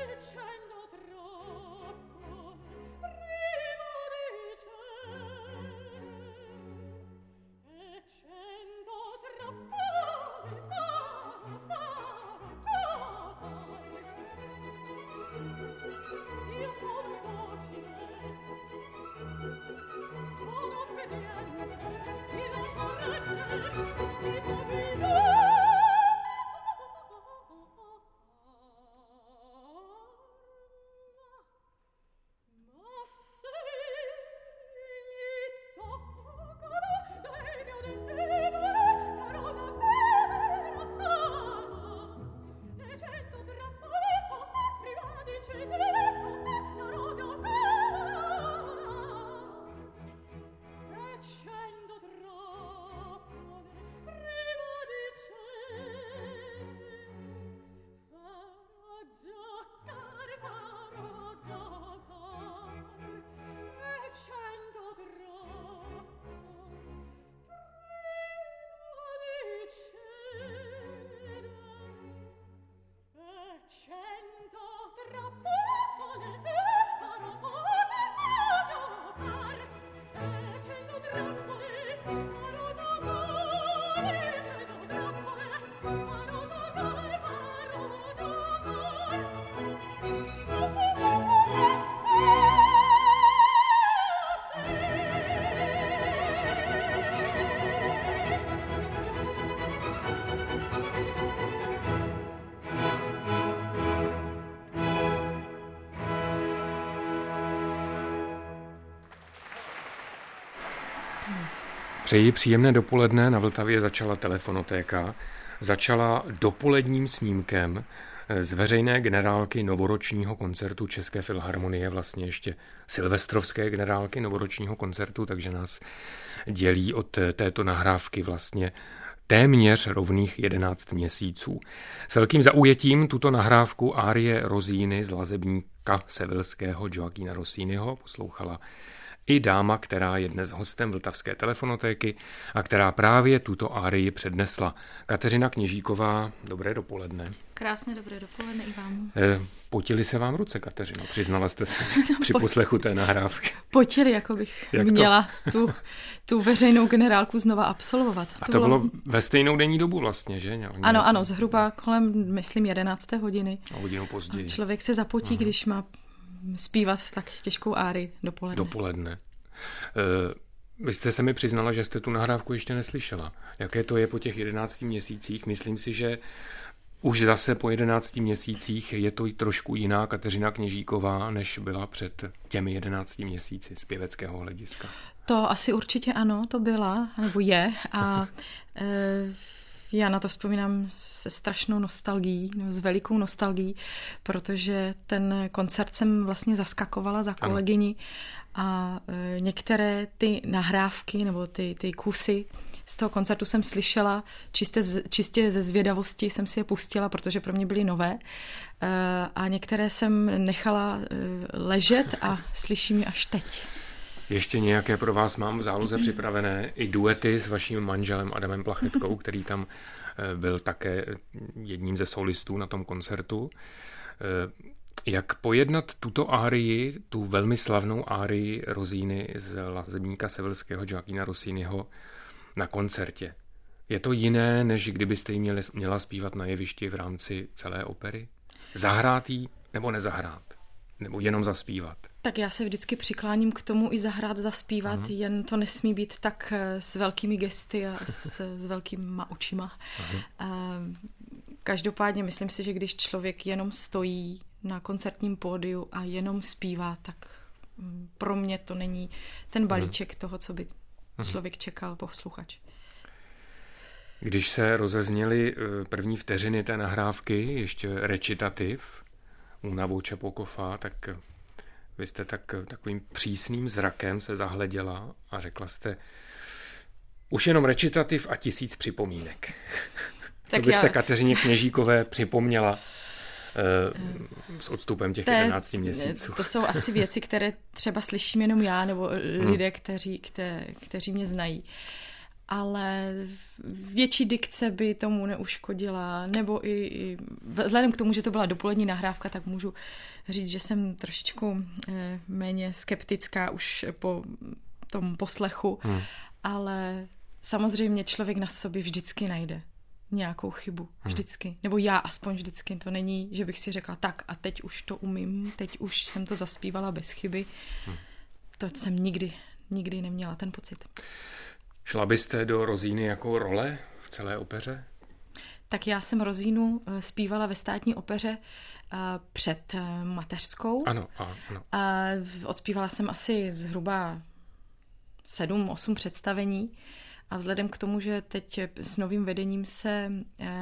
Přeji příjemné dopoledne. Na Vltavě začala telefonotéka. Začala dopoledním snímkem z veřejné generálky novoročního koncertu České filharmonie, vlastně ještě silvestrovské generálky novoročního koncertu, takže nás dělí od této nahrávky vlastně téměř rovných 11 měsíců. S velkým zaujetím tuto nahrávku árie Rosíny z Lazebníka Sevillského Gioachina Rossiniho poslouchala i dáma, která je dnes hostem Vltavské telefonotéky a která právě tuto árii přednesla. Kateřina Kněžíková, dobré dopoledne. Krásně dobré dopoledne i vám. Potily se vám ruce, Kateřino? Přiznala jste se při poslechu té nahrávky. Potily, jako bych měla tu veřejnou generálku znova absolvovat. A to bylo ve stejnou denní dobu vlastně, že? Ano, zhruba kolem, myslím, 11. hodiny. A hodinu později. A člověk se zapotí, když má zpívat tak těžkou árii dopoledne. Vy jste se mi přiznala, že jste tu nahrávku ještě neslyšela. Jaké to je po těch 11 měsících? Myslím si, že už zase po 11 měsících je to trošku jiná Kateřina Kněžíková, než byla před těmi 11 měsíci z pěveckého hlediska. To asi určitě ano, to byla, nebo je. A já na to vzpomínám se strašnou nostalgií, s velikou nostalgií, protože ten koncert jsem vlastně zaskakovala za kolegyni a některé ty nahrávky nebo ty kusy z toho koncertu jsem slyšela, čistě ze zvědavosti jsem si je pustila, protože pro mě byly nové a některé jsem nechala ležet a slyším je až teď. Ještě nějaké pro vás mám v záloze připravené i duety s vaším manželem Adamem Plachetkou, který tam byl také jedním ze solistů na tom koncertu. Jak pojednat tuto árii, tu velmi slavnou árii Rosíny z Lazebníka Sevillského Gioachina Rossiniho na koncertě? Je to jiné, než kdybyste ji měla zpívat na jevišti v rámci celé opery? Zahrát jí nebo nezahrát? Nebo jenom zaspívat? Tak já se vždycky přikláním k tomu i zahrát, zaspívat, jen to nesmí být tak s velkými gesty a s velkýma očima. Každopádně myslím si, že když člověk jenom stojí na koncertním pódiu a jenom zpívá, tak pro mě to není ten balíček toho, co by člověk čekal, posluchač. Když se rozezněly první vteřiny té nahrávky, ještě recitativ Una voce poco fa, tak vy jste takovým přísným zrakem se zahleděla a řekla jste už jenom recitativ a 1000 připomínek. Co byste Kateřině Kněžíkové připomněla s odstupem těch 11 měsíců? To jsou asi věci, které třeba slyším jenom já nebo lidé, kteří mě znají. ale větší dikce by tomu neuškodila, nebo i vzhledem k tomu, že to byla dopolední nahrávka, tak můžu říct, že jsem trošičku méně skeptická už po tom poslechu, ale samozřejmě člověk na sobě vždycky najde nějakou chybu. Vždycky. Nebo já aspoň vždycky. To není, že bych si řekla tak a teď už to umím, teď už jsem to zaspívala bez chyby. To jsem nikdy neměla ten pocit. Šla byste do Rozíny jako role v celé opeře? Tak já jsem Rozínu zpívala ve Státní opeře před mateřskou. Ano. Odspívala jsem asi zhruba 7-8 představení a vzhledem k tomu, že teď s novým vedením se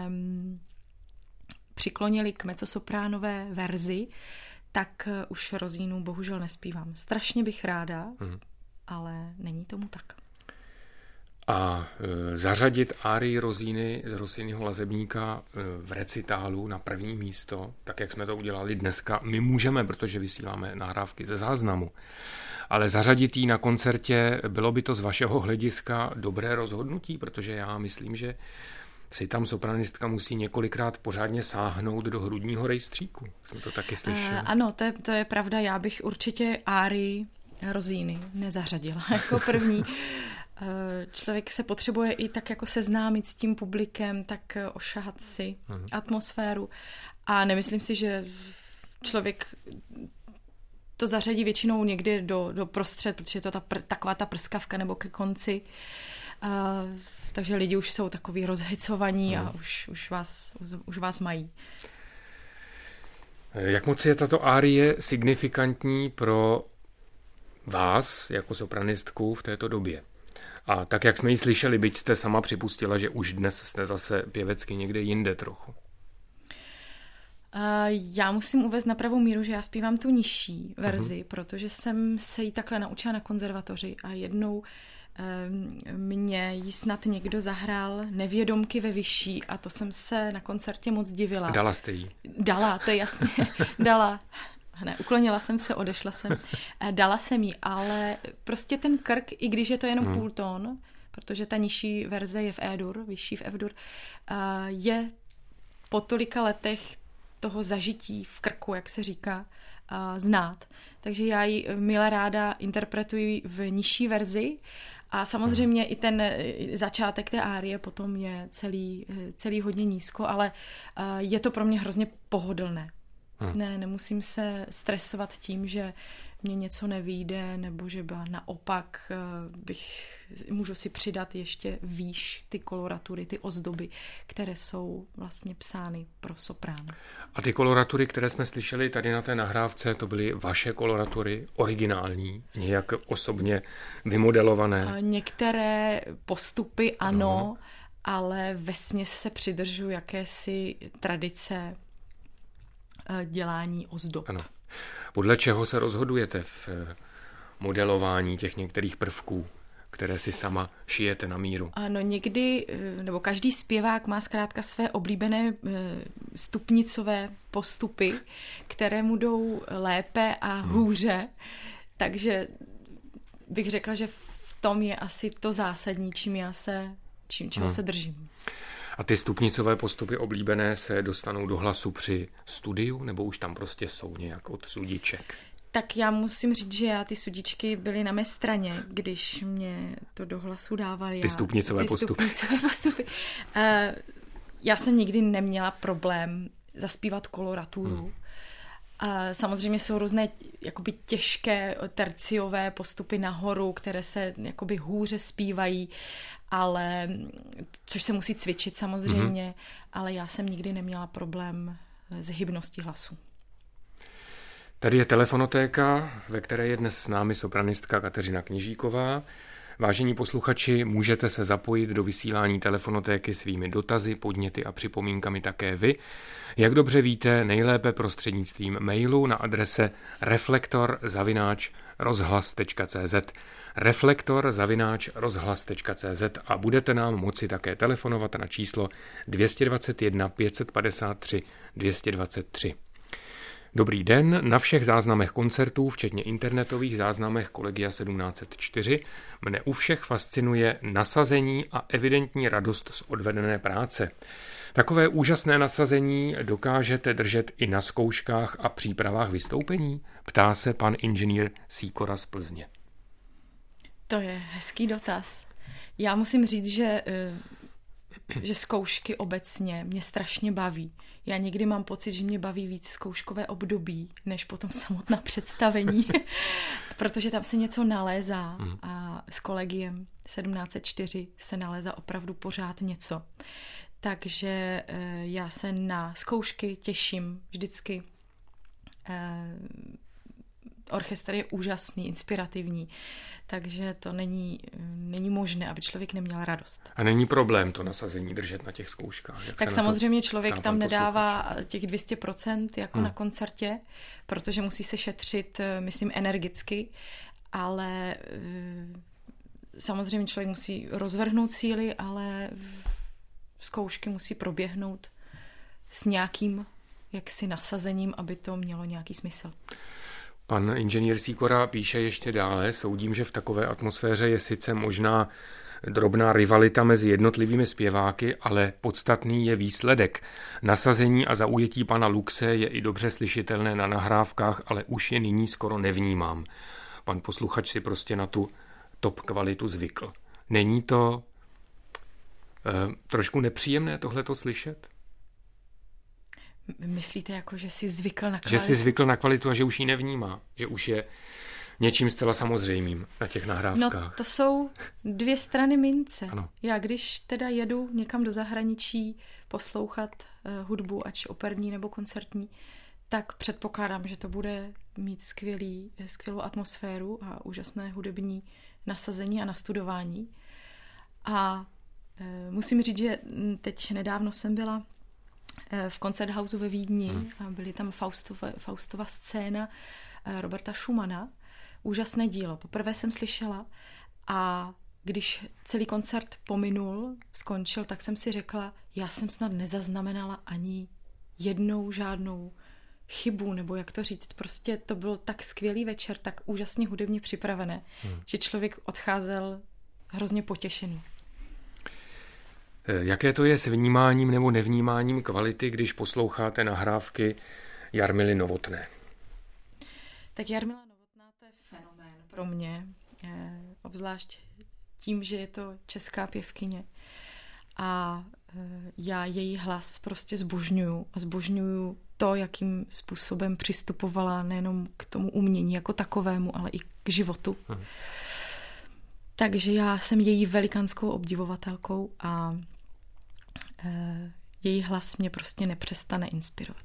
přiklonili k mezzosopránové verzi, tak už Rozínu bohužel nespívám. Strašně bych ráda, ale není tomu tak. A zařadit árii Rozíny z Rossiniho Lazebníka v recitálu na první místo, tak jak jsme to udělali dneska, my můžeme, protože vysíláme nahrávky ze záznamu. Ale zařadit ji na koncertě, bylo by to z vašeho hlediska dobré rozhodnutí, protože já myslím, že si tam sopranistka musí několikrát pořádně sáhnout do hrudního rejstříku. Jsem to taky slyšel. Ano, to je pravda. Já bych určitě árii Rozíny nezařadila jako první. Člověk se potřebuje i tak jako seznámit s tím publikem, tak ošahat si atmosféru. A nemyslím si, že člověk to zařadí většinou někdy do prostřed, protože je to taková ta prskavka nebo ke konci. Takže lidi už jsou takový rozhecovaní a už vás mají. Jak moc je tato árie signifikantní pro vás jako sopranistku v této době? A tak, jak jsme ji slyšeli, byť jste sama připustila, že už dnes jste zase pěvecky někde jinde trochu. Já musím uvést na pravou míru, že já zpívám tu nižší verzi, protože jsem se jí takhle naučila na konzervatoři a jednou mě jí snad někdo zahrál Nevědomky ve vyšší a to jsem se na koncertě moc divila. Dala jste jí? Dala, to je jasně. Dala. Ne, uklonila jsem se, odešla jsem. Dala jsem jí, ale prostě ten krk, i když je to jenom půl tón, protože ta nižší verze je v E-dur, vyšší v F-dur, je po tolika letech toho zažití v krku, jak se říká, znát. Takže já ji milé ráda interpretuji v nižší verzi a samozřejmě i ten začátek té árie potom je celý hodně nízko, ale je to pro mě hrozně pohodlné. Nemusím se stresovat tím, že mě něco nevyjde, nebo že naopak můžu si přidat ještě výš ty koloratury, ty ozdoby, které jsou vlastně psány pro soprán. A ty koloratury, které jsme slyšeli tady na té nahrávce, to byly vaše koloratury originální, nějak osobně vymodelované? Některé postupy ano, ale vesměs se přidržu jakési tradice dělání ozdob. Ano. Podle čeho se rozhodujete v modelování těch některých prvků, které si sama šijete na míru? Ano, někdy, nebo každý zpěvák má zkrátka své oblíbené stupnicové postupy, které mu jdou lépe a hůře. Takže bych řekla, že v tom je asi to zásadní, čeho se držím. A ty stupnicové postupy oblíbené se dostanou do hlasu při studiu, nebo už tam prostě jsou nějak od sudiček? Tak já musím říct, že ty sudičky byly na mé straně, když mě to do hlasu dávali. Ty stupnicové postupy. Já jsem nikdy neměla problém zaspívat koloraturu. Samozřejmě jsou různé jakoby těžké terciové postupy nahoru, které se jakoby hůře zpívají, ale což se musí cvičit samozřejmě, ale já jsem nikdy neměla problém s hybností hlasu. Tady je telefonotéka, ve které je dnes s námi sopranistka Kateřina Kněžíková. Vážení posluchači, můžete se zapojit do vysílání telefonotéky svými dotazy, podněty a připomínkami také vy. Jak dobře víte, nejlépe prostřednictvím mailu na adrese reflektor@rozhlas.cz reflektor@rozhlas.cz a budete nám moci také telefonovat na číslo 221 553 223. Dobrý den, na všech záznamech koncertů, včetně internetových záznamech Collegia 1704, mne u všech fascinuje nasazení a evidentní radost z odvedené práce. Takové úžasné nasazení dokážete držet i na zkouškách a přípravách vystoupení? Ptá se pan inženýr Sýkora z Plzně. To je hezký dotaz. Já musím říct, že zkoušky obecně mě strašně baví. Já někdy mám pocit, že mě baví víc zkouškové období, než potom samotná představení, protože tam se něco nalézá a s Collegiem 1704 se nalézá opravdu pořád něco. Takže já se na zkoušky těším vždycky. Orchestr je úžasný, inspirativní, takže to není možné, aby člověk neměl radost. A není problém to nasazení držet na těch zkouškách? Tak samozřejmě člověk tam nedává těch 200% jako na koncertě, protože musí se šetřit, myslím, energicky, ale samozřejmě člověk musí rozvrhnout síly, ale zkoušky musí proběhnout s nějakým jaksi nasazením, aby to mělo nějaký smysl. Pan inženýr Sýkora píše ještě dále, soudím, že v takové atmosféře je sice možná drobná rivalita mezi jednotlivými zpěváky, ale podstatný je výsledek. Nasazení a zaujetí pana Luxe je i dobře slyšitelné na nahrávkách, ale už je nyní skoro nevnímám. Pan posluchač si prostě na tu top kvalitu zvykl. Není to trošku nepříjemné tohleto slyšet? Myslíte jako, že jsi zvykl na kvalitu? Že jsi zvykl na kvalitu a že už ji nevnímá. Že už je něčím zcela samozřejmým na těch nahrávkách. No to jsou dvě strany mince. Ano. Já když teda jedu někam do zahraničí poslouchat hudbu, ať operní nebo koncertní, tak předpokládám, že to bude mít skvělou atmosféru a úžasné hudební nasazení a nastudování. A musím říct, že teď nedávno jsem byla v Koncerthauseu ve Vídni a byly tam Faustova scéna Roberta Schumana. Úžasné dílo. Poprvé jsem slyšela a když celý koncert skončil, tak jsem si řekla, já jsem snad nezaznamenala ani jednou žádnou chybu, nebo jak to říct. Prostě to byl tak skvělý večer, tak úžasně hudebně připravené, že člověk odcházel hrozně potěšený. Jaké to je s vnímáním nebo nevnímáním kvality, když posloucháte nahrávky Jarmily Novotné? Tak Jarmila Novotná, to je fenomén pro mě, obzvlášť tím, že je to česká pěvkyně. A já její hlas prostě zbožňuju a zbožňuju to, jakým způsobem přistupovala nejenom k tomu umění jako takovému, ale i k životu. Takže já jsem její velikánskou obdivovatelkou a její hlas mě prostě nepřestane inspirovat.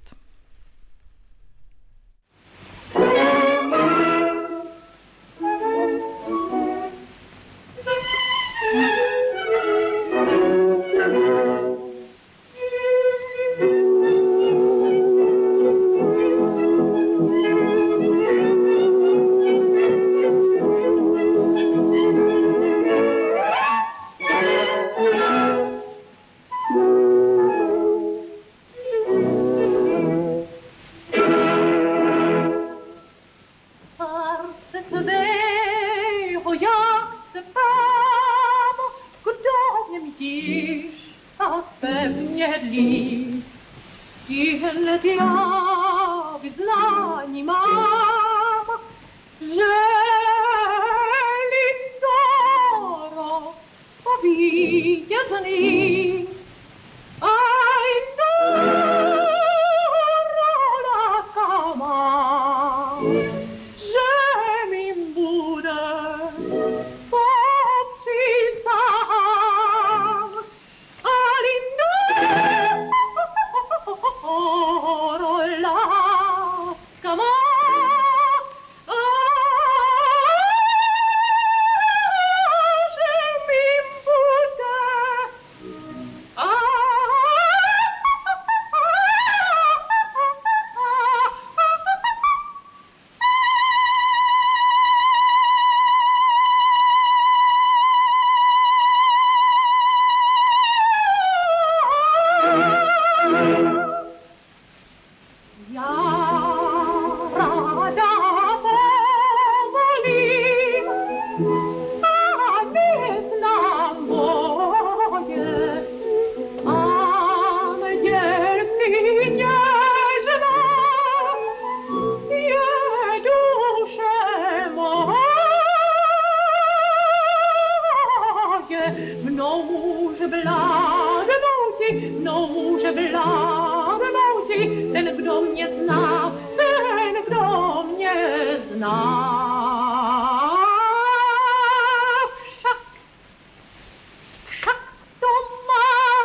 Come on! no může vládnouti, ten, kdo mě zná, ten, kdo mě zná. Však to má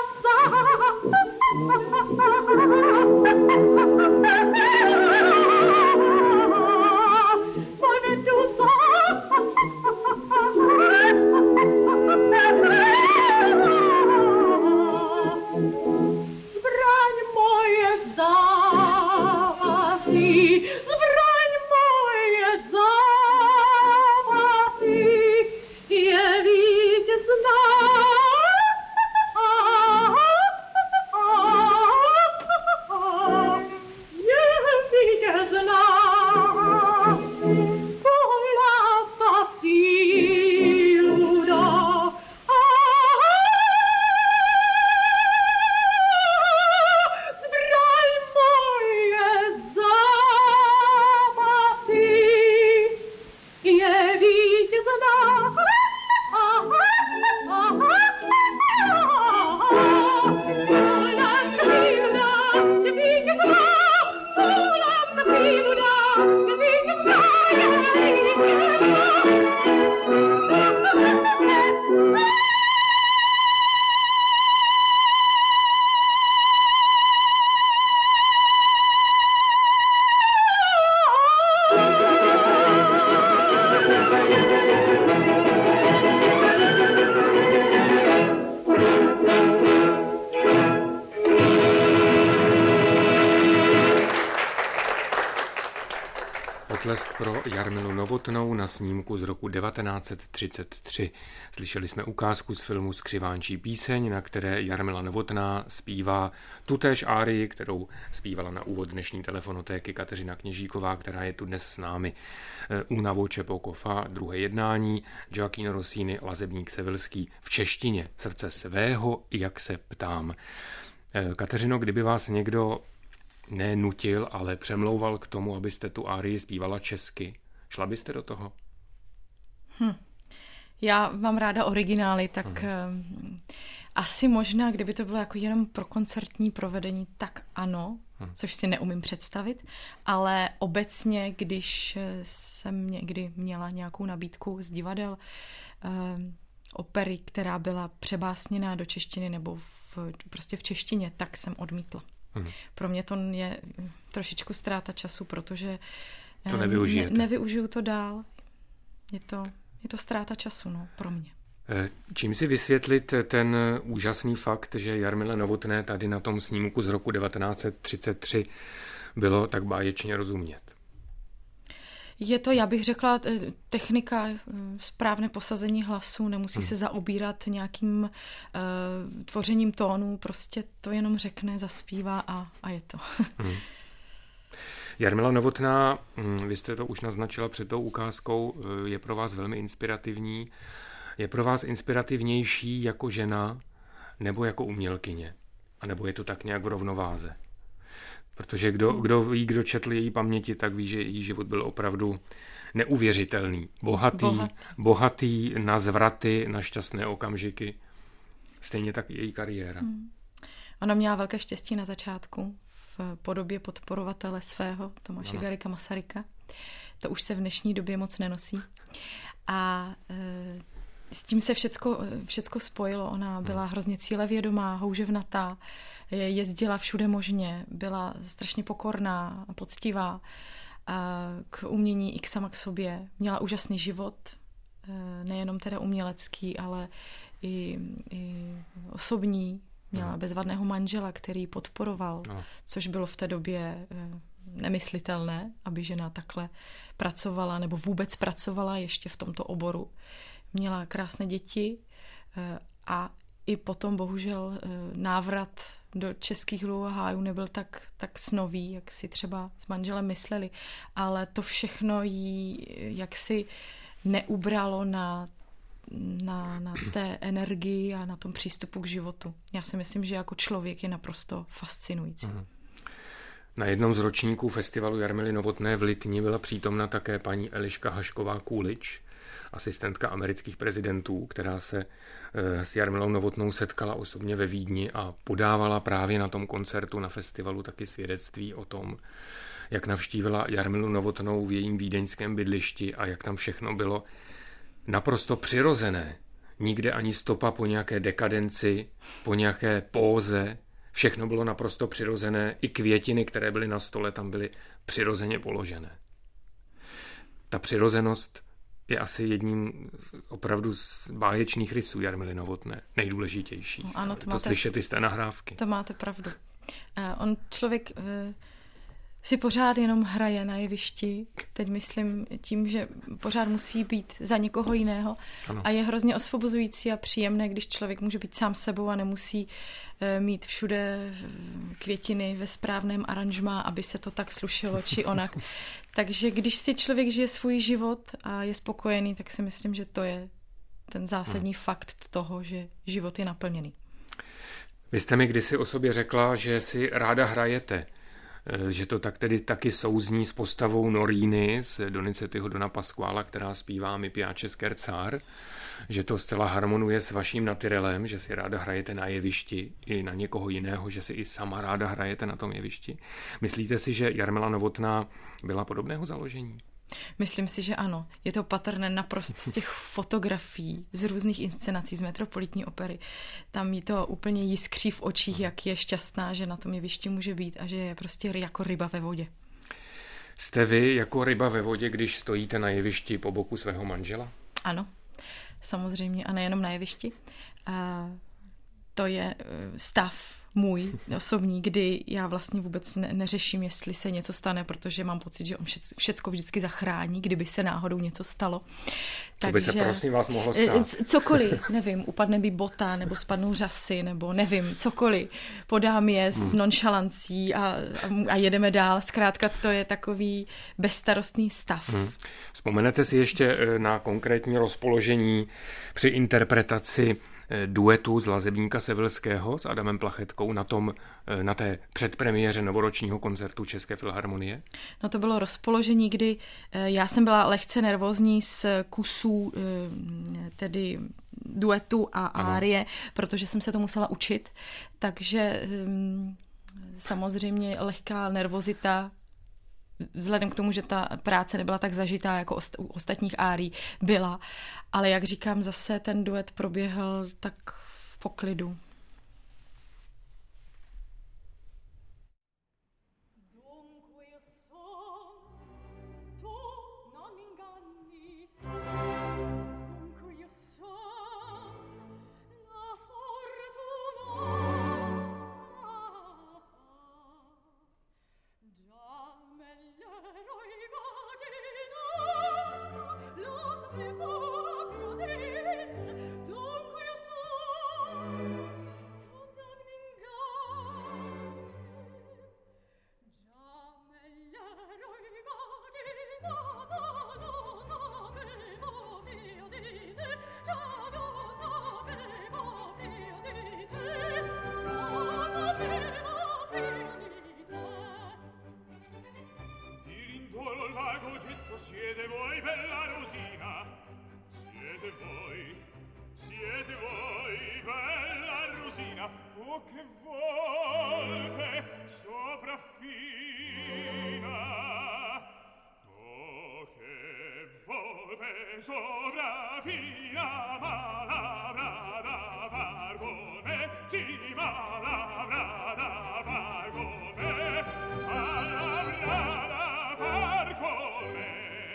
Potlesk pro Jarmilu Novotnou na snímku z roku 1933. Slyšeli jsme ukázku z filmu Skřivánčí píseň, na které Jarmila Novotná zpívá tutéž árii, kterou zpívala na úvod dnešní telefonotéky Kateřina Kněžíková, která je tu dnes s námi. Una voce poco fa, druhé jednání, Gioacchino Rossini, Lazebník Sevilský v češtině, Srdce svého, jak se ptám. Kateřino, kdyby vás někdo nenutil, ale přemlouval k tomu, abyste tu árii zpívala česky, šla byste do toho? Já mám ráda originály, tak asi možná, kdyby to bylo jako jenom pro koncertní provedení, tak ano, což si neumím představit, ale obecně, když jsem někdy měla nějakou nabídku z divadel opery, která byla přebásněná do češtiny nebo prostě v češtině, tak jsem odmítla. Pro mě to je trošičku ztráta času, protože to nevyužiju to dál. Je to ztráta času, no, pro mě. Čím si vysvětlit ten úžasný fakt, že Jarmile Novotné tady na tom snímku z roku 1933 bylo tak báječně rozumět? Je to, já bych řekla, technika, správné posazení hlasu, nemusí se zaobírat nějakým tvořením tónů, prostě to jenom řekne, zaspívá a je to. Jarmila Novotná, vy jste to už naznačila před tou ukázkou, je pro vás velmi inspirativní. Je pro vás inspirativnější jako žena nebo jako umělkyně? A nebo je to tak nějak v rovnováze? Protože kdo četl její paměti, tak ví, že její život byl opravdu neuvěřitelný. Bohatý na zvraty, na šťastné okamžiky. Stejně tak její kariéra. Ona měla velké štěstí na začátku v podobě podporovatele svého, Tomáše Garrigua Masaryka. To už se v dnešní době moc nenosí. A s tím se všecko spojilo. Ona byla hrozně cílevědomá, houževnatá, jezdila všude možně, byla strašně pokorná, poctivá k umění i sama k sobě. Měla úžasný život, nejenom teda umělecký, ale i osobní. Měla bezvadného manžela, který podporoval, což bylo v té době nemyslitelné, aby žena takhle pracovala nebo vůbec pracovala ještě v tomto oboru. Měla krásné děti a i potom bohužel návrat do českých lů a hájů nebyl tak snový, jak si třeba s manželem mysleli, ale to všechno jí jaksi neubralo na té energii a na tom přístupu k životu. Já si myslím, že jako člověk je naprosto fascinující. Na jednom z ročníků festivalu Jarmily Novotné v Litni byla přítomna také paní Eliška Hašková Kůlič. asistentka amerických prezidentů, která se s Jarmilou Novotnou setkala osobně ve Vídni a podávala právě na tom koncertu na festivalu taky svědectví o tom, jak navštívila Jarmilu Novotnou v jejím vídeňském bydlišti a jak tam všechno bylo naprosto přirozené. Nikde ani stopa po nějaké dekadenci, po nějaké póze. Všechno bylo naprosto přirozené. I květiny, které byly na stole, tam byly přirozeně položené. Ta přirozenost je asi jedním opravdu z báječných rysů Jarmily Novotné. Nejdůležitější. No, ano, to slyšet i z té nahrávky. To máte pravdu. On člověk si pořád jenom hraje na jevišti, teď myslím tím, že pořád musí být za někoho jiného. Ano. A je hrozně osvobozující a příjemné, když člověk může být sám sebou a nemusí mít všude květiny ve správném aranžmá, aby se to tak slušelo či onak. Takže když si člověk žije svůj život a je spokojený, tak si myslím, že to je ten zásadní fakt toho, že život je naplněný. Vy jste mi kdysi o sobě řekla, že si ráda hrajete, že to tak tedy taky souzní s postavou Noríny z Donizettiho Dona Pasquala, která zpívá Mi piace scherzar, že to zcela harmonuje s vaším natyrelem, že si ráda hrajete na jevišti i na někoho jiného, že si i sama ráda hrajete na tom jevišti. Myslíte si, že Jarmila Novotná byla podobného založení? Myslím si, že ano. Je to patrné naprosto z těch fotografií, z různých inscenací, z Metropolitní opery. Tam jí to úplně jiskří v očích, jak je šťastná, že na tom jevišti může být a že je prostě jako ryba ve vodě. Jste vy jako ryba ve vodě, když stojíte na jevišti po boku svého manžela? Ano, samozřejmě a nejenom na jevišti. A to je stav můj osobní, kdy já vlastně vůbec neřeším, jestli se něco stane, protože mám pocit, že on všecko vždycky zachrání, kdyby se náhodou něco stalo. Co by se prosím vás mohlo stát? Cokoliv, nevím, upadne mi bota, nebo spadnou řasy, nebo nevím, cokoliv. Podám je s nonšalancí a jedeme dál. Zkrátka to je takový bezstarostný stav. Vzpomenete si ještě na konkrétní rozpoložení při interpretaci duetu z Lazebníka Sevilského s Adamem Plachetkou na té předpremiéře novoročního koncertu České filharmonie? No to bylo rozpoložení, kdy já jsem byla lehce nervózní z kusů tedy duetu a árie, protože jsem se to musela učit, takže samozřejmě lehká nervozita vzhledem k tomu, že ta práce nebyla tak zažitá jako u ostatních árií byla. Ale jak říkám, zase ten duet proběhl tak v poklidu. Siete voi, bella Rosina, siete voi, bella Rosina, oh che volpe sopraffina, oh che volpe sopraffina, ma l'avrà da far con me, sì, ma l'avrà da far con me, ma l'avrà da far con me.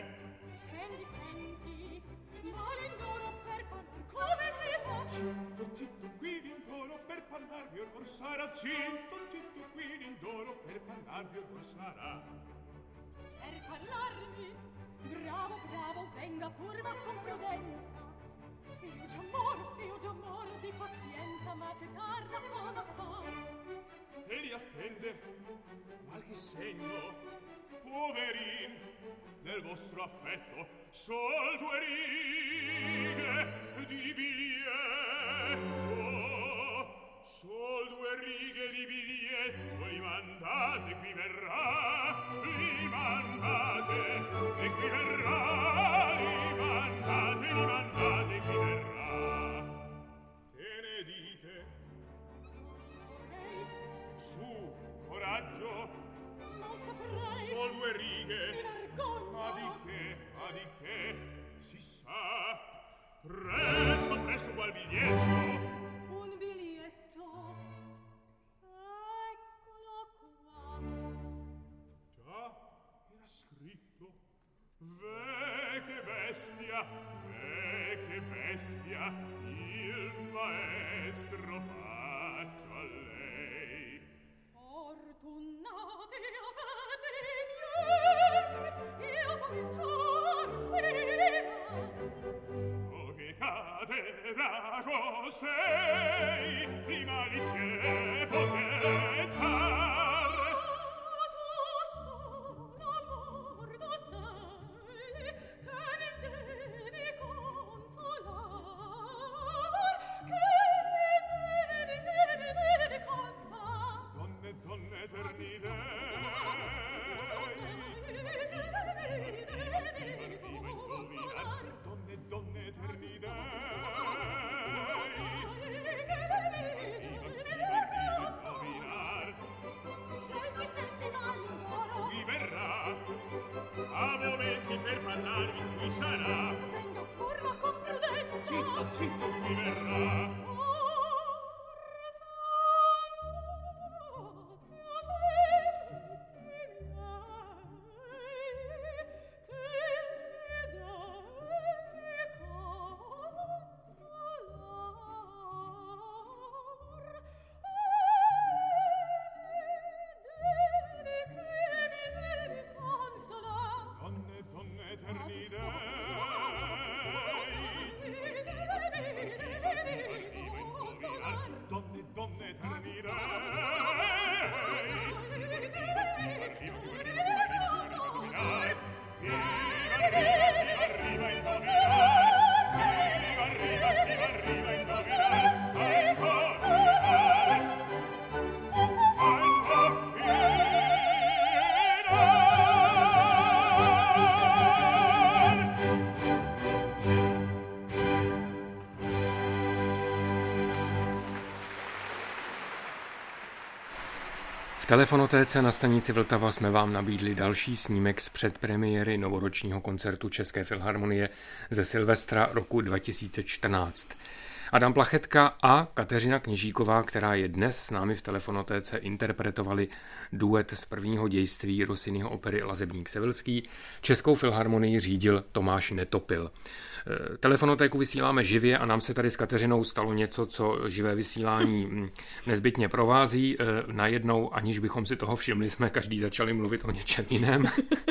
Zitto qui l'indoro per parlarvi or sarà, zitto qui l'indoro per parlarvi or sarà. Per parlarmi, bravo, venga pur ma con prudenza. Io già moro di pazienza, ma che tarda cosa fa? E li attende qualche segno, poverin, del vostro affetto, sol due righe di biglietto, sol due righe di biglietto, li mandate qui verrà, li mandate e qui verrà, li mandate. di che si sa presto presto qual biglietto Un biglietto eccolo qua già era scritto che bestia il maestro faccia a lei fortunati avete miei io cominciar sera oh che cadera cosei di malizie poter tu solo amor tu sei che mi devi consolar che mi devi consolar donne eternità donne eternità senti Mariondoro qui verrà a momenti per parlarvi qui sarà vengo curva con prudenza zitto qui verrà donne eternità arriva V telefonotéce na stanici Vltava jsme vám nabídli další snímek z předpremiéry novoročního koncertu České filharmonie ze Silvestra roku 2014. Adam Plachetka a Kateřina Kněžíková, která je dnes s námi v telefonotéce, interpretovali duet z prvního dějství Rossiniho opery Lazebník Sevilský. Českou filharmonii řídil Tomáš Netopil. Telefonotéku vysíláme živě a nám se tady s Kateřinou stalo něco, co živé vysílání nezbytně provází. Najednou, aniž bychom si toho všimli, jsme každý začali mluvit o něčem jiném.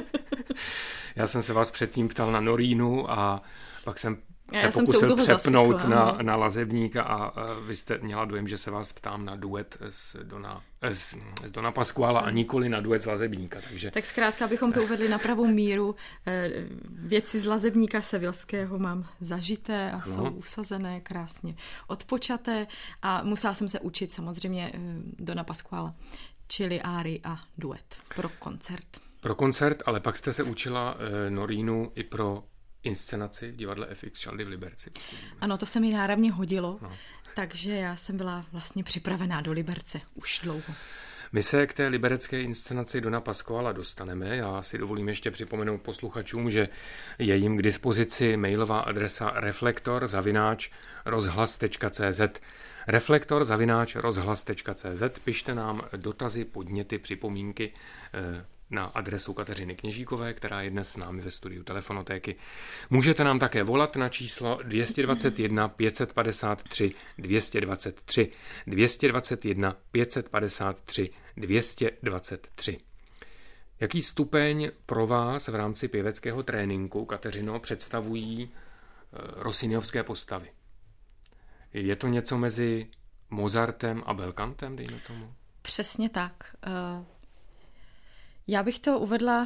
Já jsem se vás předtím ptal na Norínu a pak jsem se pokusil přepnout na Lazebníka a vy jste měla dojem, že se vás ptám na duet z Dona Pasquala a nikoli na duet z Lazebníka. Takže... Tak zkrátka, abychom to uvedli na pravou míru, věci z Lazebníka Sevilského mám zažité a jsou usazené, krásně odpočaté a musela jsem se učit samozřejmě Dona Pasquala, čili áry a duet pro koncert. Pro koncert, ale pak jste se učila Norínu i pro inscenaci v divadle FX Šaldy v Liberci. Ano, to se mi náravně hodilo, takže já jsem byla vlastně připravená do Liberce už dlouho. My se k té liberecké inscenaci Dona Pasquala dostaneme. Já si dovolím ještě připomenout posluchačům, že je jim k dispozici mailová adresa reflektor@rozhlas.cz. reflektor@rozhlas.cz. Pište nám dotazy, podněty, připomínky na adresu Kateřiny Kněžíkové, která je dnes s námi ve studiu telefonotéky. Můžete nám také volat na číslo 221 553 223. 221 553 223. Jaký stupeň pro vás v rámci pěveckého tréninku, Kateřino, představují Rossiniovské postavy? Je to něco mezi Mozartem a Belcantem, dejme tomu? Přesně tak. Já bych to uvedla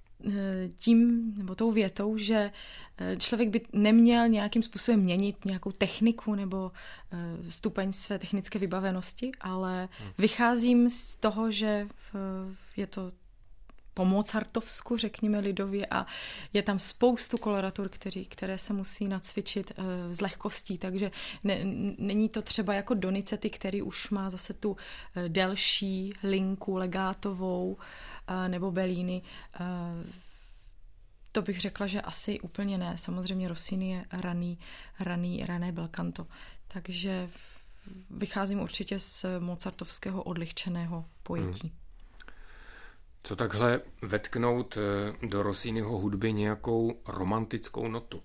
tím, nebo tou větou, že člověk by neměl nějakým způsobem měnit nějakou techniku nebo stupeň své technické vybavenosti, ale vycházím z toho, že je to po mozartovsku, řekněme lidově, a je tam spoustu koloratur, které se musí nacvičit s lehkostí, takže není to třeba jako Donizetti, který už má zase tu delší linku legátovou, nebo Bellini. To bych řekla, že asi úplně ne. Samozřejmě Rossini je rané belcanto. Takže vycházím určitě z mozartovského odlehčeného pojetí. Co takhle vetknout do Rossiniho hudby nějakou romantickou notu?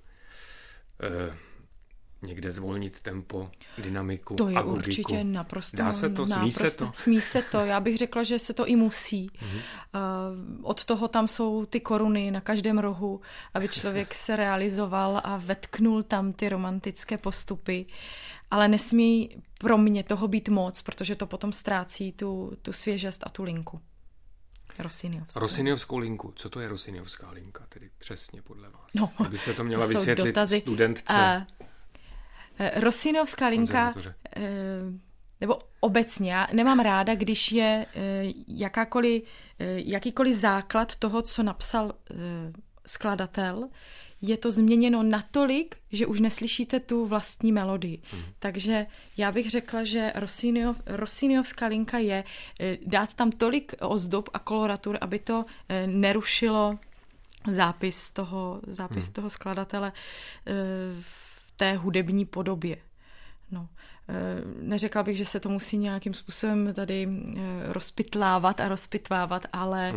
Někde zvolnit tempo, dynamiku, to je agogiku. Určitě naprosto. Dá se to? Smí se to? Smí se to. Já bych řekla, že se to i musí. Od toho tam jsou ty koruny na každém rohu, aby člověk se realizoval a vetknul tam ty romantické postupy. Ale nesmí pro mě toho být moc, protože to potom ztrácí tu svěžest a tu linku. Rossiniovskou linku. Co to je Rossiniovská linka, tedy přesně podle vás? No, kdybyste to měla vysvětlit studentce. Rossiniovská linka, nebo obecně, já nemám ráda, když je jakýkoliv základ toho, co napsal skladatel, je to změněno natolik, že už neslyšíte tu vlastní melodii. Takže já bych řekla, že Rossiniovská linka je dát tam tolik ozdob a koloratur, aby to nerušilo zápis toho skladatele v té hudební podobě. No. Neřekla bych, že se to musí nějakým způsobem tady rozpitvávat, ale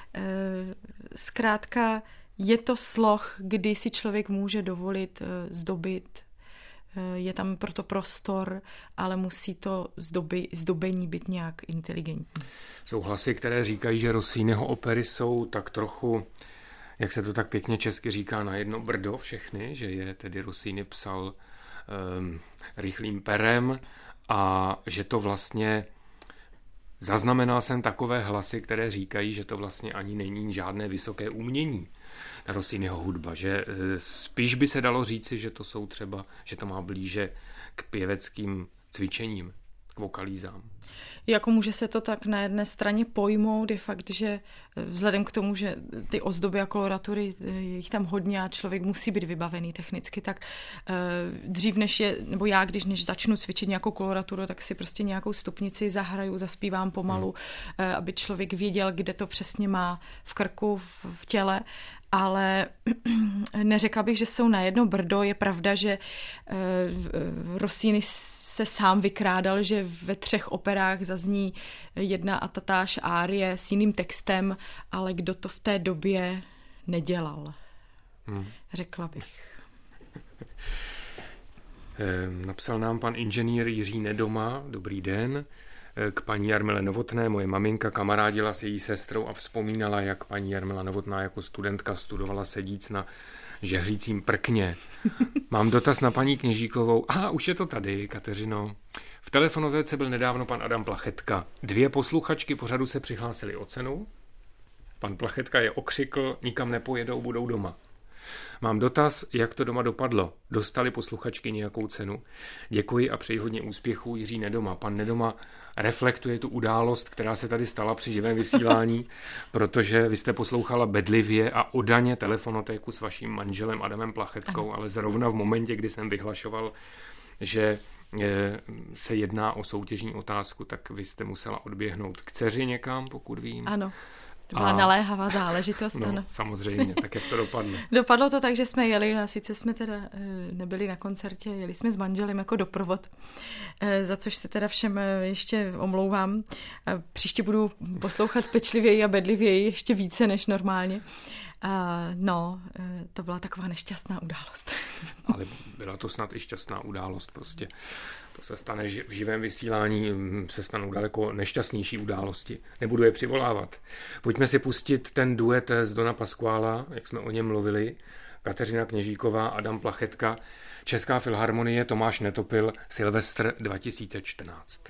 zkrátka je to sloh, kdy si člověk může dovolit zdobit. Je tam proto prostor, ale musí to zdobení být nějak inteligentní. Jsou hlasy, které říkají, že Rossiniho opery jsou tak trochu, jak se to tak pěkně česky říká, na jedno brdo všechny, že je tedy Rossini psal rychlým perem a že to vlastně zaznamenal jsem takové hlasy, které říkají, že to vlastně ani není žádné vysoké umění, ta Rossiniho hudba, že spíš by se dalo říci, že to jsou třeba, že to má blíže k pěveckým cvičením, k vokalízám. Jako může se to tak na jedné straně pojmout, je fakt, že vzhledem k tomu, že ty ozdoby a koloratury, je jich tam hodně a člověk musí být vybavený technicky, tak dřív nebo já, když začnu cvičit nějakou koloraturu, tak si prostě nějakou stupnici zahraju, zaspívám pomalu, aby člověk věděl, kde to přesně má v krku, v těle, ale neřekla bych, že jsou na jedno brdo. Je pravda, že Rossini se sám vykrádal, že ve 3 operách zazní jedna a tatáž árie s jiným textem, ale kdo to v té době nedělal, řekla bych. Napsal nám pan inženýr Jiří Nedoma, dobrý den, k paní Jarmile Novotné. Moje maminka kamarádila s její sestrou a vzpomínala, jak paní Jarmila Novotná jako studentka studovala sedíc na žehřícím prkně. Mám dotaz na paní Kněžíkovou. Už je to tady, Kateřino. V telefonotéce byl nedávno pan Adam Plachetka. 2 posluchačky pořadu se přihlásily o cenu. Pan Plachetka je okřikl, nikam nepojedou, budou doma. Mám dotaz, jak to doma dopadlo. Dostali posluchačky nějakou cenu? Děkuji a přeji hodně úspěchů, Jiří Nedoma. Pan Nedoma reflektuje tu událost, která se tady stala při živém vysílání, protože vy jste poslouchala bedlivě a oddaně telefonotéku s vaším manželem Adamem Plachetkou, ale zrovna v momentě, kdy jsem vyhlašoval, že se jedná o soutěžní otázku, tak vy jste musela odběhnout k dceři někam, pokud vím. Ano. To byla naléhavá záležitost. No, samozřejmě, tak jak to dopadlo? Dopadlo to tak, že jsme jeli, a sice jsme teda nebyli na koncertě, jeli jsme s manželem jako doprovod, za což se teda všem ještě omlouvám. Příště budu poslouchat pečlivěji a bedlivěji ještě více než normálně. To byla taková nešťastná událost. Ale byla to snad i šťastná událost prostě. To se stane v živém vysílání, se stanou daleko nešťastnější události. Nebudu je přivolávat. Pojďme si pustit ten duet z Dona Pasquala, jak jsme o něm mluvili. Kateřina Kněžíková, Adam Plachetka, Česká filharmonie, Tomáš Netopil, Silvestr 2014.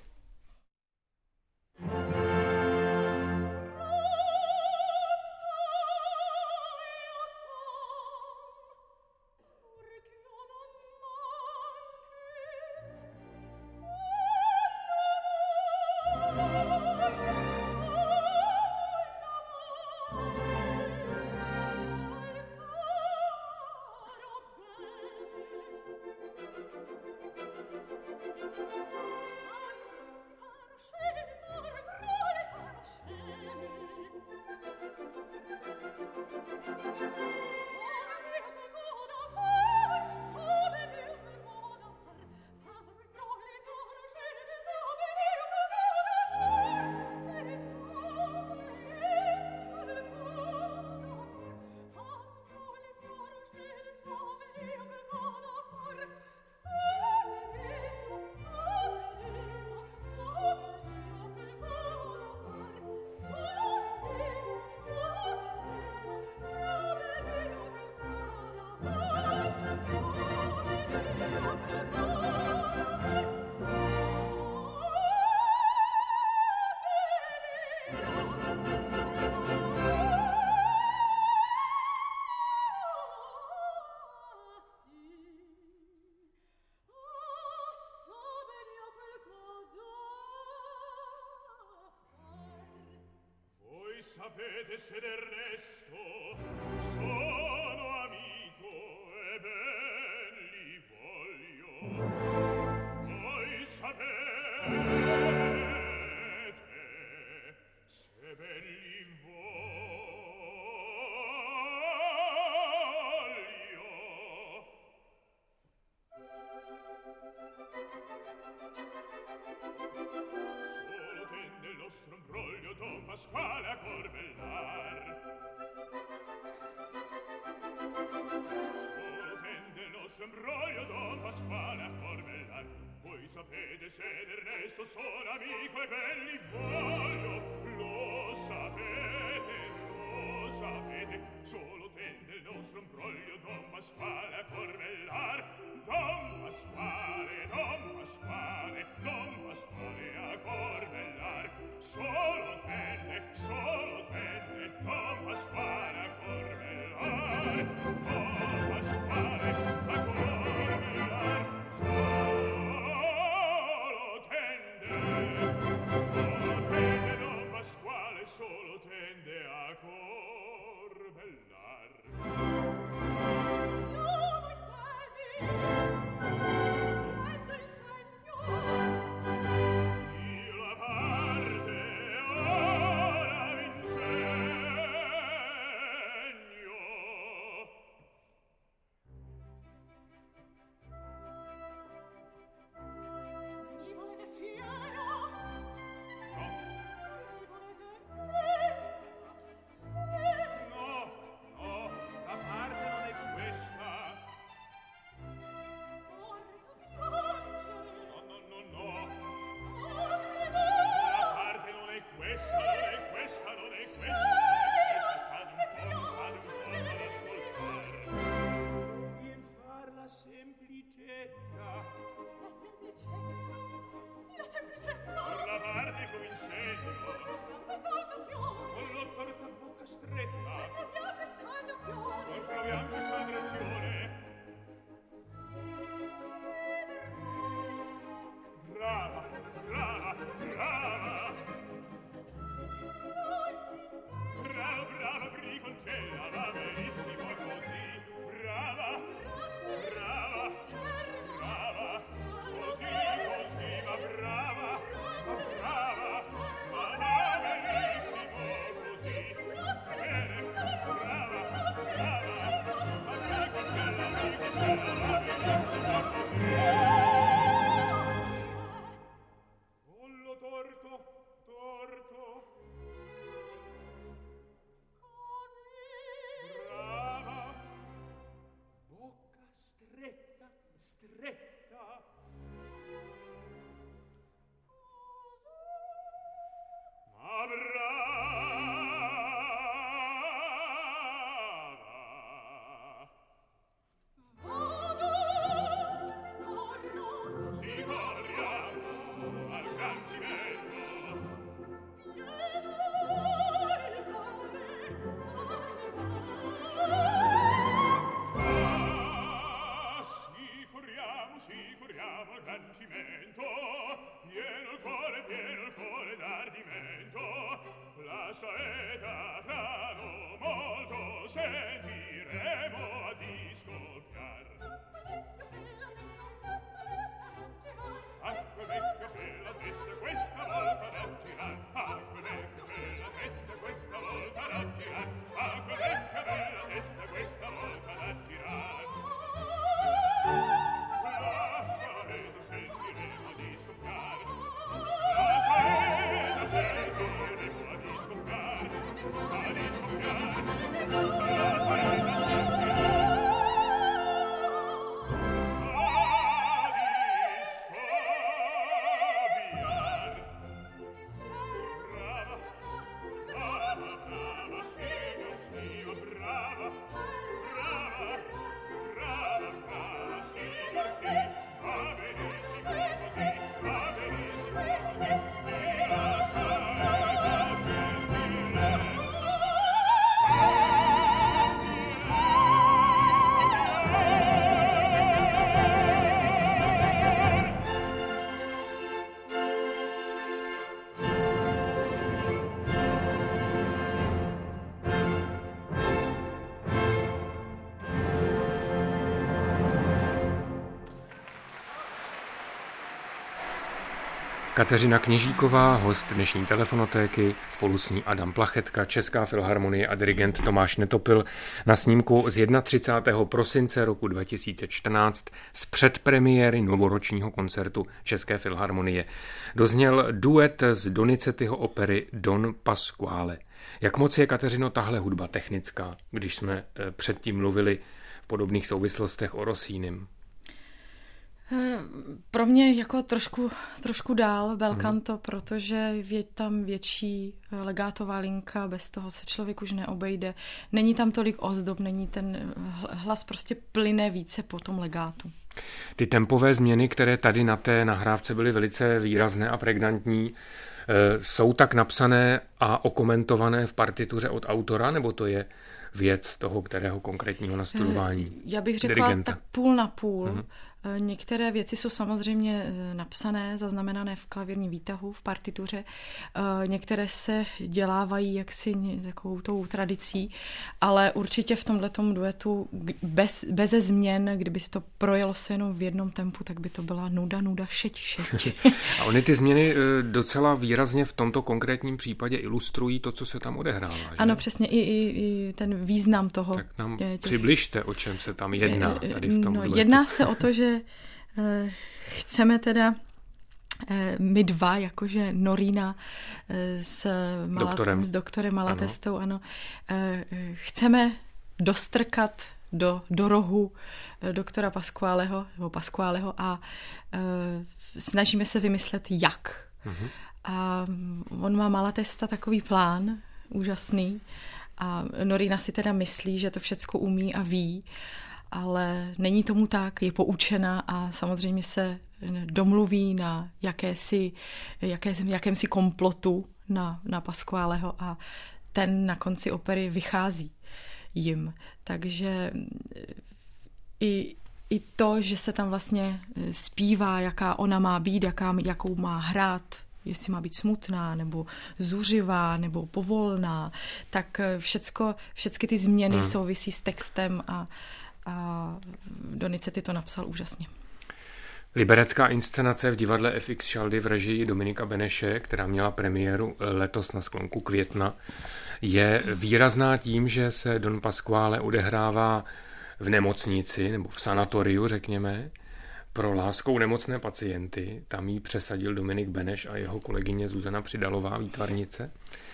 sapete se d'Ernesto sono amico e ben li voglio. Voi sapete se ben li voglio. Solo tende il nostro imbroglio Don Pasquale a corbellar. Solo tende il nostro imbroglio Don Pasquale a corbellar. Voi sapete se d'Ernesto sono amico e ben li voglio. Lo sapete, lo sapete. Solo tende il nostro imbroglio Don Pasquale a corbellar. Don Pasquale, Don Pasquale, Don Pasquale a corbellar. Solo tende Don Pasquale a corbellar. Don Pasquale a corbellar. Solo tende Don Pasquale, solo tende a corbellar. Siamo intesi, prendo il segno. Io la parte ora v'insegno. Mi volete fiero? No, Mi volete mesta? no, no, la parte non è questa. Porta piangere. No, no, no, no. Apre La parte non è questa, non è questa, non è questa, non è questa. State un po' ad ascoltare. Vien far la semplicetta. La semplicetta. La semplicetta. Con la parte comincendo. Proviamo questa agitazione. Con l'ho torta a bocca stretta. Proviamo questa agitazione. Poi proviamo questa aggrazione. Brava, brava, brava. Brava, brava, bricontella, va benissimo così. Brava, Grazie. brava, Serva. brava. Così, così, ma brava, ma Grazie. brava. Ma va benissimo così. Bene, brava, brava. Ma bricontella, bricontella, va benissimo così. Collo torto, torto. Brava. Bocca stretta, stretta. Ma brava. Vado, corro. Si corriamo al gancimento. Pieno il cuore. Sì, corriamo al gancimento. Pieno il cuore d'ardimento. La saeta fra non molto sentiremo a discoppiar. Acque vecchio che la testa questa volta da girar. Acque vecchio che la testa questa volta da girar. Acque vecchio che la testa questa volta da girar. La saeta sentiremo a discoppiar. La saeta sentiremo a discoppiar. A discoppiar. La saeta sentiremo Kateřina Kněžíková, host dnešní telefonotéky, spolu s ní Adam Plachetka, Česká filharmonie a dirigent Tomáš Netopil na snímku z 31. prosince roku 2014 z předpremiéry novoročního koncertu České filharmonie. Dozněl duet z Donizettiho opery Don Pasquale. Jak moc je, Kateřino, tahle hudba technická, když jsme předtím mluvili v podobných souvislostech o Rossinim? Pro mě jako trošku dál belcanto, protože je tam větší legátová linka, bez toho se člověk už neobejde. Není tam tolik ozdob, není ten hlas prostě plyne více po tom legátu. Ty tempové změny, které tady na té nahrávce byly velice výrazné a pregnantní, jsou tak napsané a okomentované v partituře od autora, nebo to je věc toho, kterého konkrétního nastudování? Já bych řekla dirigenta? Tak půl na půl. Některé věci jsou samozřejmě napsané, zaznamenané v klavírním výtahu, v partituře. Některé se dělávají jaksi takovou tou tradicí, ale určitě v tomhletom duetu beze změn, kdyby to projelo se jenom v jednom tempu, tak by to byla nuda, šeť. A ony ty změny docela výrazně v tomto konkrétním případě ilustrují to, co se tam odehrává. Že? Ano, přesně, i ten význam toho. Tak nám přibližte, o čem se tam jedná tady v tom duetu. Jedná se o to, že chceme teda my dva, jakože Norina s doktorem Malatestou, ano, chceme dostrkat do rohu doktora Pasqualeho a snažíme se vymyslet jak. A on má Malatesta takový plán úžasný a Norina si teda myslí, že to všecko umí a ví, ale není tomu tak, je poučena a samozřejmě se domluví na jakémsi komplotu na Pasqualeho a ten na konci opery vychází jim. Takže i to, že se tam vlastně zpívá, jaká ona má být, jakou má hrát, jestli má být smutná, nebo zuřivá, nebo povolná, tak všechny ty změny souvisí s textem a Donizetti to napsal úžasně. Liberecká inscenace v divadle FX Šaldy v režii Dominika Beneše, která měla premiéru letos na sklonku května, je výrazná tím, že se Don Pasquale odehrává v nemocnici nebo v sanatoriu, řekněme, pro láskou nemocné pacienty. Tam jí přesadil Dominik Beneš a jeho kolegyně Zuzana Přidalová, výtvarnice.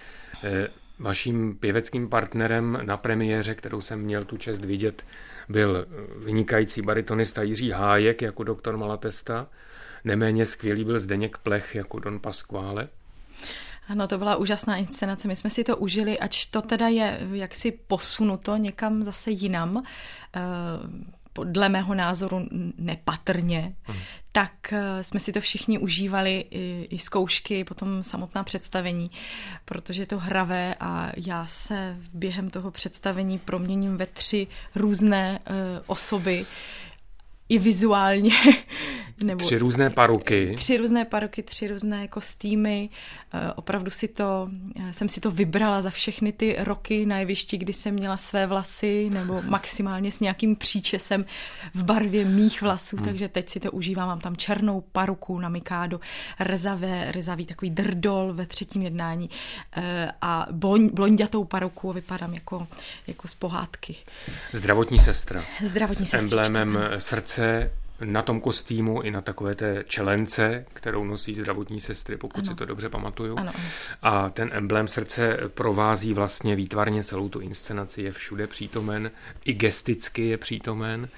Vaším pěveckým partnerem na premiéře, kterou jsem měl tu čest vidět, byl vynikající baritonista Jiří Hájek jako doktor Malatesta. Neméně skvělý byl Zdeněk Plech jako Don Pasquale. Ano, to byla úžasná inscenace. My jsme si to užili, ač to teda je jaksi posunuto někam zase jinam, dle mého názoru nepatrně, tak jsme si to všichni užívali, i zkoušky, potom samotná představení, protože je to hravé a já se během toho představení proměním ve 3 různé osoby, i vizuálně. Nebo 3 různé paruky. 3 různé paruky, 3 různé kostýmy. Opravdu jsem si to vybrala za všechny ty roky na jevišti, kdy jsem měla své vlasy, nebo maximálně s nějakým příčesem v barvě mých vlasů, takže teď si to užívám. Mám tam černou paruku na Mikado, rezavý takový drdol ve 3. jednání a blonďatou paruku, vypadám jako z pohádky. Zdravotní sestra. S emblémem srdce na tom kostýmu i na takové té čelence, kterou nosí zdravotní sestry, pokud si to dobře pamatuju. Ano. A ten emblém srdce provází vlastně výtvarně celou tu inscenaci, je všude přítomen, i gesticky je přítomen.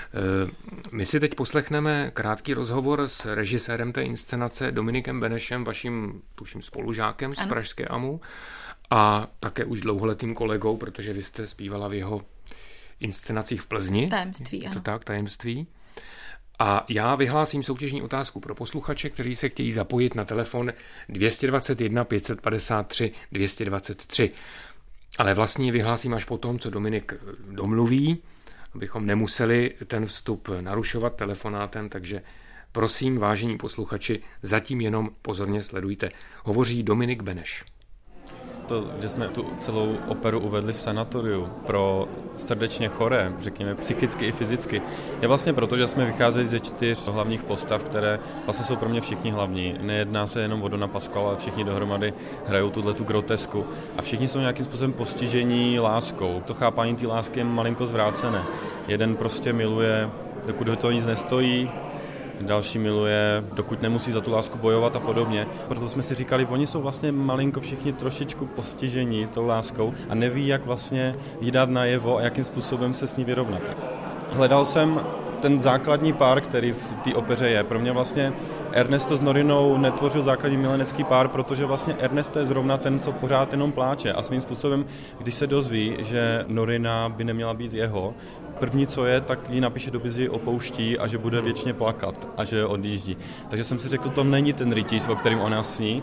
My si teď poslechneme krátký rozhovor s režisérem té inscenace Dominikem Benešem, vaším tuším spolužákem z pražské AMU a také už dlouholetým kolegou, protože vy jste zpívala v jeho inscenacích v Plzni. Tajemství, ano. To tak, Tajemství. A já vyhlásím soutěžní otázku pro posluchače, kteří se chtějí zapojit na telefon 221 553 223. Ale vlastně vyhlásím až potom, co Dominik domluví, abychom nemuseli ten vstup narušovat telefonátem, takže prosím, vážení posluchači, zatím jenom pozorně sledujte. Hovoří Dominik Beneš. To, že jsme tu celou operu uvedli v sanatoriu pro srdečně choré, řekněme psychicky i fyzicky, je vlastně proto, že jsme vycházeli ze 4 hlavních postav, které vlastně jsou pro mě všichni hlavní. Nejedná se jenom o Dona Pasquala, ale všichni dohromady hrajou tu grotesku a všichni jsou nějakým způsobem postižení láskou. To chápání té lásky je malinko zvrácené. Jeden prostě miluje, dokud ho to nic nestojí, další miluje, dokud nemusí za tu lásku bojovat a podobně. Proto jsme si říkali, oni jsou vlastně malinko všichni trošičku postižení tou láskou a neví, jak vlastně jí dát najevo a jakým způsobem se s ní vyrovnat. Hledal jsem ten základní pár, který v té opeře je. Pro mě vlastně Ernesto s Norinou netvořil základní milenecký pár, protože vlastně Ernesto je zrovna ten, co pořád jenom pláče a svým způsobem, když se dozví, že Norina by neměla být jeho, první, co je, tak jí napíše dopis, že ji opouští a že bude věčně plakat a že odjíždí. Takže jsem si řekl, to není ten rytíř, o kterým ona sní.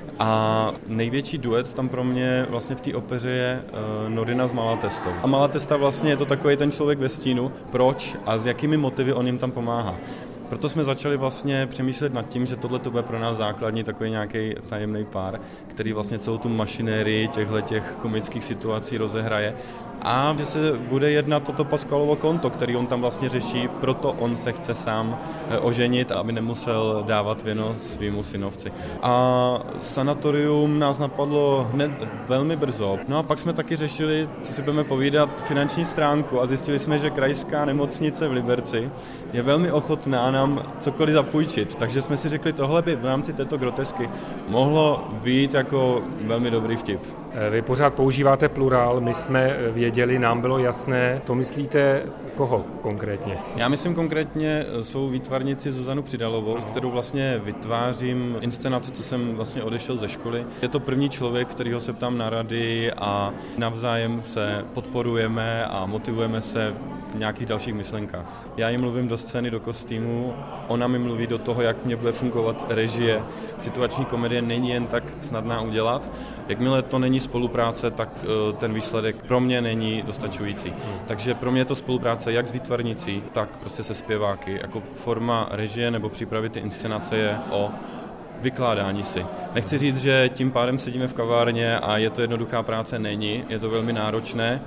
A největší duet tam pro mě vlastně v té opeře je Norina s Malatestou. A Malatesta vlastně je to takový ten člověk ve stínu, proč a s jakými motivy on jim tam pomáhá. Proto jsme začali vlastně přemýšlet nad tím, že tohle to bude pro nás základní takový nějaký tajemný pár, který vlastně celou tu mašinérii těch komických situací rozehraje a že se bude jednat o to Pasqualovo konto, který on tam vlastně řeší, proto on se chce sám oženit, aby nemusel dávat věno svýmu synovci. A sanatorium nás napadlo hned velmi brzo. No a pak jsme taky řešili, co si budeme povídat, finanční stránku a zjistili jsme, že krajská nemocnice v Liberci je velmi ochotná nám cokoliv zapůjčit. Takže jsme si řekli, tohle by v rámci této grotesky mohlo být jako velmi dobrý vtip. Vy pořád používáte plurál, my jsme věděli, nám bylo jasné. To myslíte koho konkrétně? Já myslím konkrétně svou výtvarnici Zuzanu Přidalovou, s kterou vlastně vytvářím inscenaci, co jsem vlastně odešel ze školy. Je to první člověk, kterýho se ptám na rady a navzájem se podporujeme a motivujeme se v nějakých dalších myšlenkách. Já jim mluvím do scény, do kostýmu, ona mi mluví do toho, jak mě bude fungovat režie. Situační komedie není jen tak snadná udělat. Jakmile to není spolupráce, tak ten výsledek pro mě není dostačující. Takže pro mě je to spolupráce jak s výtvarnicí, tak prostě se zpěváky. Jako forma režie nebo přípravy ty inscenace je o vykládání si. Nechci říct, že tím pádem sedíme v kavárně a je to jednoduchá práce, není. Je to velmi náročné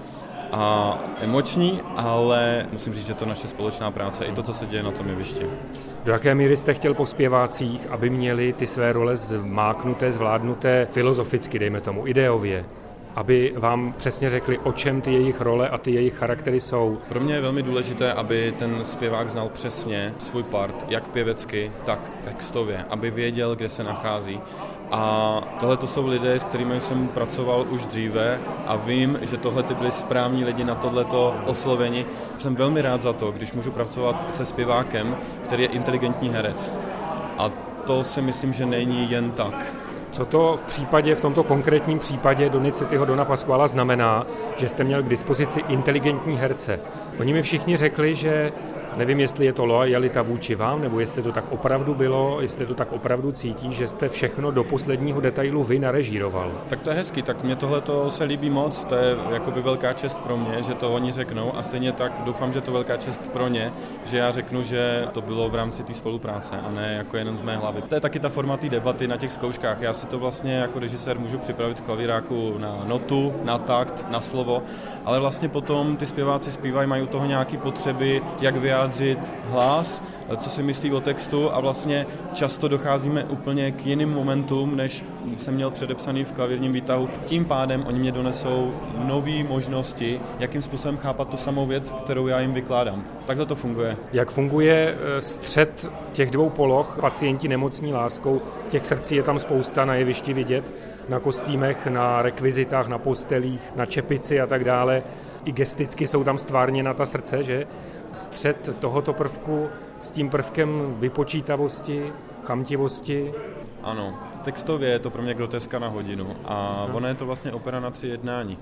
a emoční, ale musím říct, že to je naše společná práce, i to, co se děje na tom jevišti. Do jaké míry jste chtěl po zpěvácích, aby měli ty své role zmáknuté, zvládnuté filozoficky, dejme tomu, ideově? Aby vám přesně řekli, o čem ty jejich role a ty jejich charaktery jsou? Pro mě je velmi důležité, aby ten zpěvák znal přesně svůj part, jak pěvecky, tak textově, aby věděl, kde se nachází. A tohle to jsou lidé, s kterými jsem pracoval už dříve a vím, že tohle ty byli správní lidi na tohleto oslovení. Jsem velmi rád za to, když můžu pracovat se zpěvákem, který je inteligentní herec. A to si myslím, že není jen tak. Co to v tomto konkrétním případě Donizettiho Dona Pasquala znamená, že jste měl k dispozici inteligentní herce? Oni mi všichni řekli, že nevím, jestli je to loajalita vůči vám, nebo jestli to tak opravdu bylo, jestli to tak opravdu cítí, že jste všechno do posledního detailu vy narežíroval. Tak to je hezký, tak mně tohleto se líbí moc, to je jakoby velká čest pro mě, že to oni řeknou a stejně tak doufám, že to velká čest pro ně, že já řeknu, že to bylo v rámci té spolupráce a ne jako jenom z mé hlavy. To je taky ta forma té debaty na těch zkouškách. Já si to vlastně jako režisér můžu připravit v klavíráku na notu, na takt, na slovo, ale vlastně potom ty zpěváci zpívají, mají u toho nějaké potřeby, jak vyjádřit hlas, co si myslí o textu a vlastně často docházíme úplně k jiným momentům, než jsem měl předepsaný v klavírním výtahu. Tím pádem oni mě donesou nové možnosti, jakým způsobem chápat tu samou věc, kterou já jim vykládám. Takhle to funguje. Jak funguje střed těch dvou poloh, pacienti nemocní láskou, těch srdcí je tam spousta na jevišti vidět, na kostýmech, na rekvizitách, na postelích, na čepici a tak dále. I gesticky jsou tam stvárněna ta srdce, že? Střed tohoto prvku s tím prvkem vypočítavosti, chamtivosti. Ano, textově je to pro mě groteska na hodinu a ono je to vlastně opera na 3 jednání.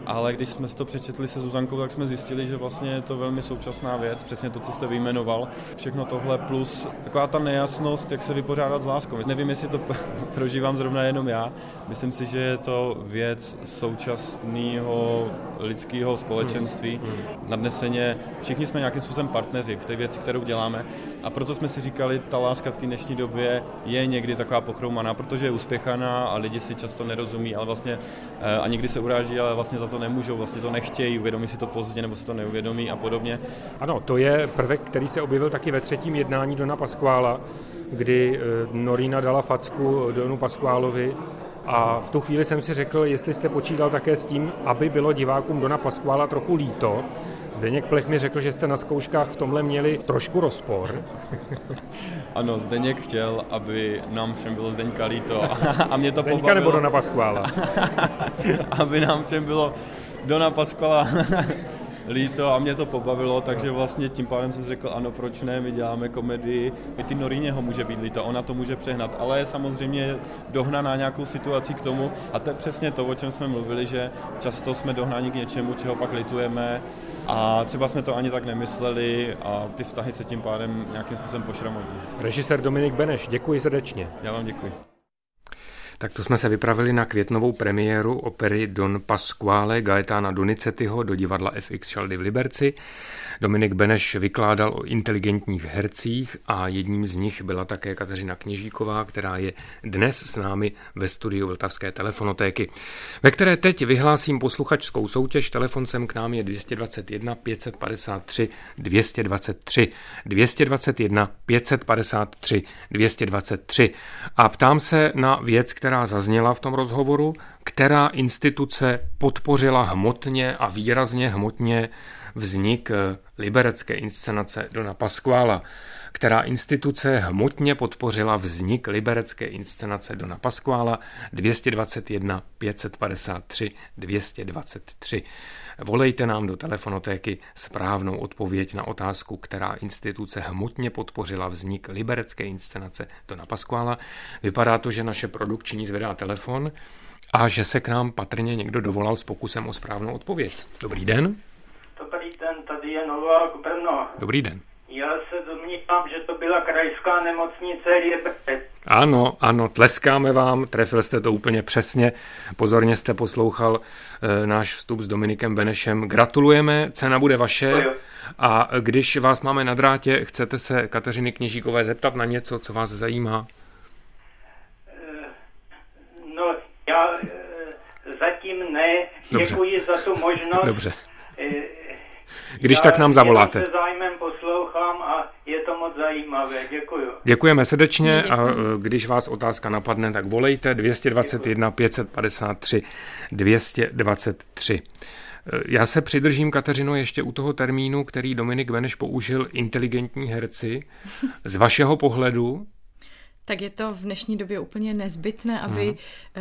ale když jsme si to přečetli se Zuzankou, tak jsme zjistili, že vlastně je to velmi současná věc, přesně to, co jste vyjmenoval. Všechno tohle plus taková ta nejasnost, jak se vypořádat s láskou. Nevím, jestli to prožívám zrovna jenom já. Myslím si, že je to věc současného lidského společenství. Nadneseně všichni jsme nějakým způsobem partneři v té věci, kterou děláme. A proto jsme si říkali, ta láska v té dnešní době je někdy taková pochroumaná, protože je uspěchaná a lidi si často nerozumí, ale vlastně a někdy se uráží, ale vlastně za to nemůžou, vlastně to nechtějí, uvědomí si to pozdě nebo si to neuvědomí a podobně. Ano, to je prvek, který se objevil taky ve 3. jednání Dona Pasquala, kdy Norina dala facku Donu Pasqualovi a v tu chvíli jsem si řekl, jestli jste počítal také s tím, aby bylo divákům Dona Pasquala trochu líto. Zdeněk Plech mi řekl, že jste na zkouškách v tomhle měli trošku rozpor. Ano, Zdeněk chtěl, aby nám všem bylo Zdeňka líto a mě to Zdeňka nebo Dona Pasquala? Aby nám všem bylo Dona Pasquala líto a mě to pobavilo, takže vlastně tím pádem jsem řekl, ano, proč ne, my děláme komedii, i ty Norině ho může být líto, ona to může přehnat, ale je samozřejmě dohnaná nějakou situací k tomu a to je přesně to, o čem jsme mluvili, že často jsme dohnáni k něčemu, čeho pak litujeme a třeba jsme to ani tak nemysleli a ty vztahy se tím pádem nějakým způsobem pošramotí. Režisér Dominik Beneš, děkuji srdečně. Já vám děkuji. Tak to jsme se vypravili na květnovou premiéru opery Don Pasquale Gaetana Donizettiho do divadla FX Šaldy v Liberci. Dominik Beneš vykládal o inteligentních hercích a jedním z nich byla také Kateřina Kněžíková, která je dnes s námi ve studiu Vltavské telefonotéky, ve které teď vyhlásím posluchačskou soutěž. Telefon sem k nám je 221 553 223. 221 553 223. A ptám se na věc, která zazněla v tom rozhovoru, která instituce podpořila hmotně a výrazně hmotně vznik liberecké inscenace Dona Pasquala, která instituce hmotně podpořila vznik liberecké inscenace Dona Pasquala 221 553 223. Volejte nám do telefonotéky správnou odpověď na otázku, která instituce hmotně podpořila vznik liberecké inscenace Dona Pasquala. Vypadá to, že naše produkční zvedá telefon a že se k nám patrně někdo dovolal s pokusem o správnou odpověď. Dobrý den. Dobrý den, tady je Novák Brno. Dobrý den. Já se domnívám, že to byla krajská nemocnice Liberec. Ano, tleskáme vám, trefil jste to úplně přesně, pozorně jste poslouchal náš vstup s Dominikem Benešem. Gratulujeme, cena bude vaše a když vás máme na drátě, chcete se Kateřiny Kněžíkové zeptat na něco, co vás zajímá? No, já zatím ne, děkuji za tu možnost. Dobře. Když tak nám zavoláte. Já se zájmem poslouchám a je to moc zajímavé. Děkuju. Děkujeme srdečně a když vás otázka napadne, tak volejte 221 553 223. Já se přidržím, Kateřino, ještě u toho termínu, který Dominik Beneš použil, inteligentní herci. Z vašeho pohledu? Tak je to v dnešní době úplně nezbytné, aby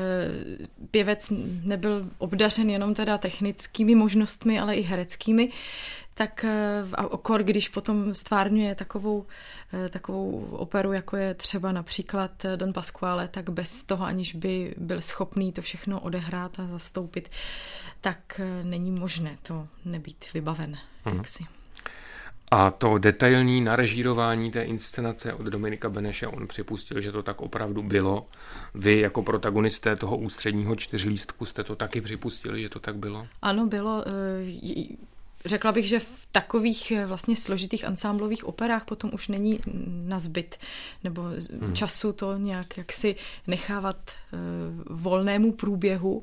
pěvec nebyl obdařen jenom teda technickými možnostmi, ale i hereckými. Tak akor, když potom stvárňuje takovou operu, jako je třeba například Don Pasquale, tak bez toho, aniž by byl schopný to všechno odehrát a zastoupit, tak není možné to nebýt vybaven. Jaksi. A to detailní narežírování té inscenace od Dominika Beneše, on připustil, že to tak opravdu bylo. Vy jako protagonisté toho ústředního 4lístku jste to taky připustili, že to tak bylo? Ano, bylo. Řekla bych, že v takových vlastně složitých ansámblových operách potom už není nazbyt nebo času to nějak jaksi nechávat volnému průběhu.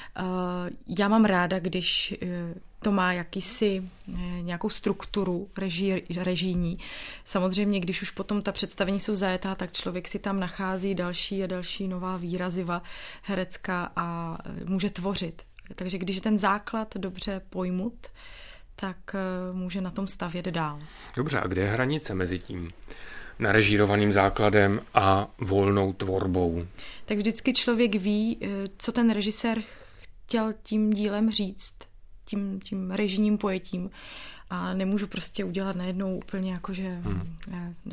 Já mám ráda, když to má nějakou strukturu režijní. Samozřejmě, když už potom ta představení jsou zajetá, tak člověk si tam nachází další a další nová výraziva herecká a může tvořit. Takže když je ten základ dobře pojmut, tak může na tom stavět dál. Dobře, a kde je hranice mezi tím narežírovaným základem a volnou tvorbou? Tak vždycky člověk ví, co ten režisér chtěl tím dílem říct, tím režijním pojetím. A nemůžu prostě udělat najednou úplně jakože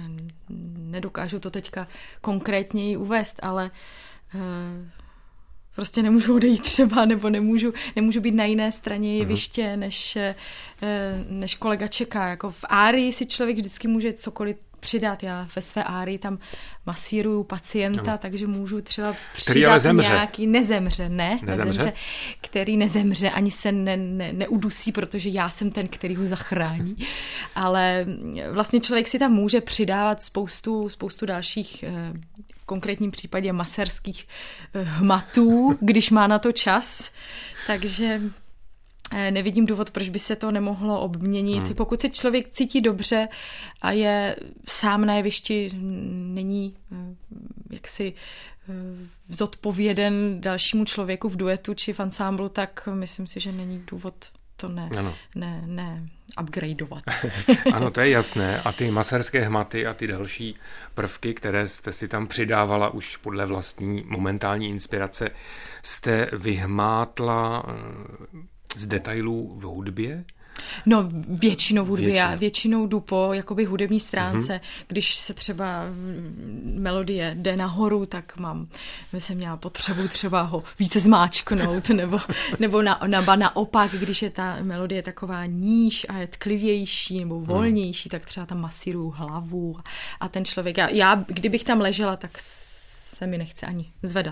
nedokážu to teďka konkrétněji uvést, ale prostě nemůžu odejít třeba, nebo nemůžu být na jiné straně jeviště, než kolega čeká. Jako v árii si člověk vždycky může cokoliv přidat. Já ve své árii tam masíruju pacienta, takže můžu třeba přidat nějaký nezemře, který nezemře, ani se neudusí, v já jsem ten, který ho zachrání. Ale vlastně člověk si tam může přidávat spoustu dalších, v konkrétním případě maserských hmatů, když má na to čas. Takže nevidím důvod, proč by se to nemohlo obměnit. Pokud se člověk cítí dobře a je sám na jevišti, není jaksi zodpověden dalšímu člověku v duetu či v ansámblu, tak myslím si, že není důvod to upgradeovat. Ano, to je jasné. A ty maserské hmaty a ty další prvky, které jste si tam přidávala už podle vlastní momentální inspirace, jste vyhmátla z detailů v hudbě? No, většinou v hudbě. Já většinou jdu po jakoby hudební stránce. Když se třeba melodie jde nahoru, tak jsem měla potřebu třeba ho více zmáčknout, nebo naopak, když je ta melodie taková níž a je tklivější nebo volnější, tak třeba tam masíruju hlavu a ten člověk, já kdybych tam ležela, tak se mi nechce ani zvedat.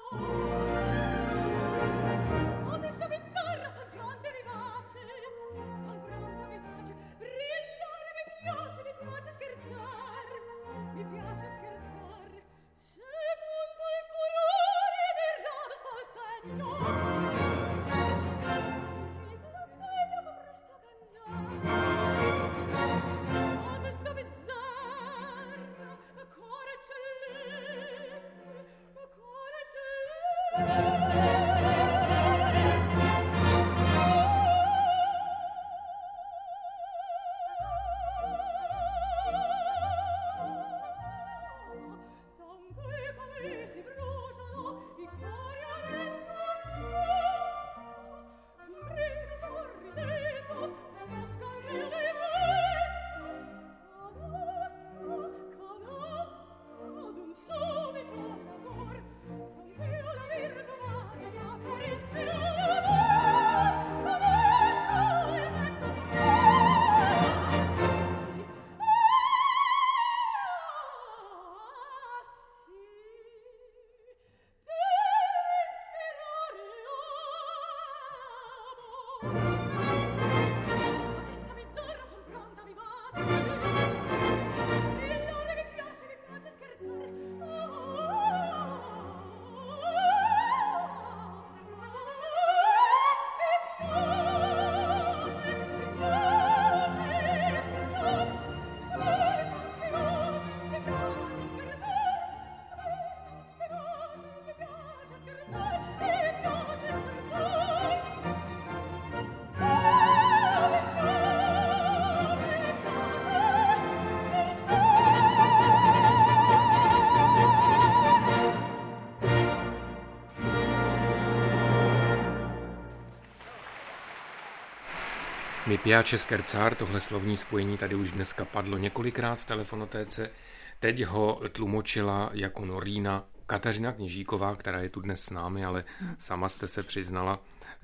Mi piace scherzar, tohle slovní spojení tady už dneska padlo několikrát v telefonotéce. Teď ho tlumočila jako Norína Kateřina Kněžíková, která je tu dnes s námi, ale sama jste se přiznala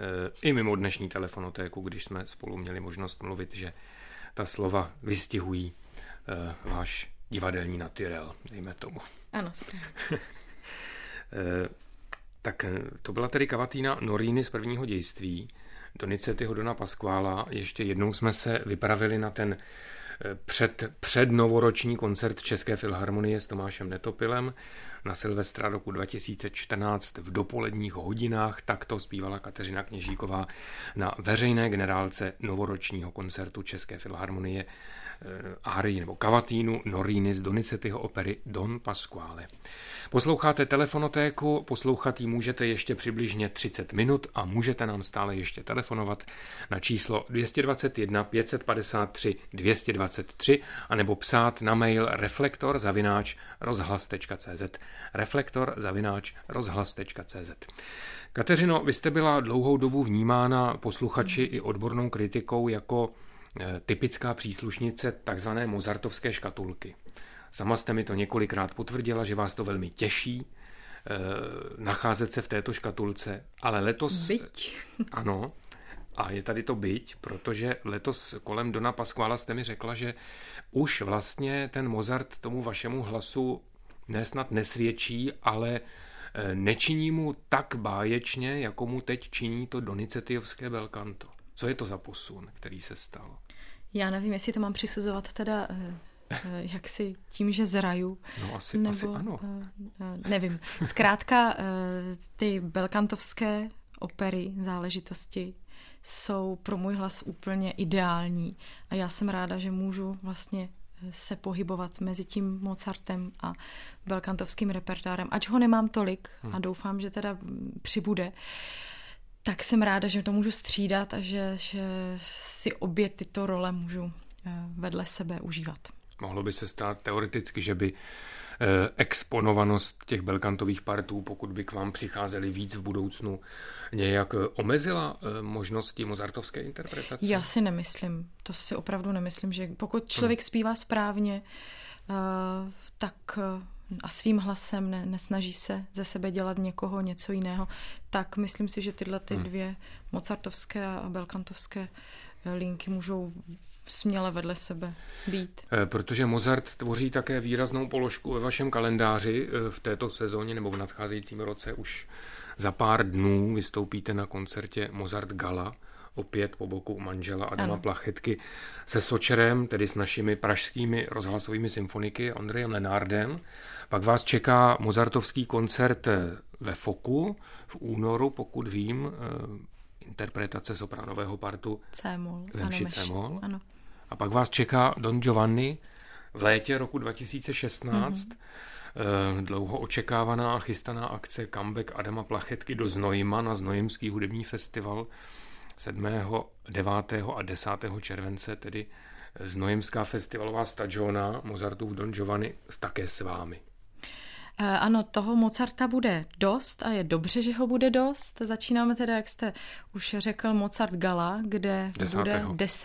i mimo dnešní telefonotéku, když jsme spolu měli možnost mluvit, že ta slova vystihují váš divadelní naturel, dejme tomu. Ano, správně. Tak to byla tedy kavatína Noríny z prvního dějství, Donizettiho Dona Pasquala. Ještě jednou jsme se vypravili na ten přednovoroční koncert České filharmonie s Tomášem Netopilem na Silvestra roku 2014 v dopoledních hodinách. Takto zpívala Kateřina Kněžíková na veřejné generálce novoročního koncertu České filharmonie árii nebo kavatínu Noríny z Donizettiho opery Don Pasquale. Posloucháte telefonotéku, poslouchat ji můžete ještě přibližně 30 minut a můžete nám stále ještě telefonovat na číslo 221 553 223 anebo psát na mail reflektor@rozhlas.cz reflektor@rozhlas.cz. Kateřino, vy jste byla dlouhou dobu vnímána posluchači i odbornou kritikou jako typická příslušnice takzvané mozartovské škatulky. Sama jste mi to několikrát potvrdila, že vás to velmi těší nacházet se v této škatulce, ale letos... Byť. Ano, a je tady to byť, protože letos kolem Dona Pasquala jste mi řekla, že už vlastně ten Mozart tomu vašemu hlasu nesnad nesvědčí, ale nečiní mu tak báječně, jako mu teď činí to Donizettiovské bel canto. Co je to za posun, který se stal? Já nevím, jestli to mám přisuzovat teda jaksi tím, že zraju. No asi ano. Nevím. Zkrátka ty belkantovské opery, záležitosti jsou pro můj hlas úplně ideální a já jsem ráda, že můžu vlastně se pohybovat mezi tím Mozartem a belkantovským repertoárem. Ač ho nemám tolik a doufám, že teda přibude, tak jsem ráda, že to můžu střídat a že si obě tyto role můžu vedle sebe užívat. Mohlo by se stát teoreticky, že by exponovanost těch belkantových partů, pokud by k vám přicházeli víc v budoucnu, nějak omezila možnosti mozartovské interpretace? Já si nemyslím. To si opravdu nemyslím, že pokud člověk zpívá správně, tak a svým hlasem nesnaží se ze sebe dělat někoho něco jiného, tak myslím si, že tyhle ty dvě mozartovské a belkantovské linky můžou směle vedle sebe být. Protože Mozart tvoří také výraznou položku ve vašem kalendáři v této sezóně nebo v nadcházejícím roce. Už za pár dnů vystoupíte na koncertě Mozart Gala, opět po boku manžela Adama Plachetky se Sočerem, tedy s našimi pražskými rozhlasovými symfoniky Ondřejem Lenardem. Pak vás čeká mozartovský koncert ve Foku v únoru, pokud vím, interpretace sopránového partu C-moll. ve mši C-moll. Ano. A pak vás čeká Don Giovanni v létě roku 2016. Dlouho očekávaná a chystaná akce comeback Adama Plachetky do Znojma na Znojemský hudební festival 7., 9. a 10. července, tedy Znojemská festivalová stagiona Mozartův Don Giovanni také s vámi. Ano, toho Mozarta bude dost a je dobře, že ho bude dost. Začínáme teda, jak jste už řekl, Mozart Gala, kde bude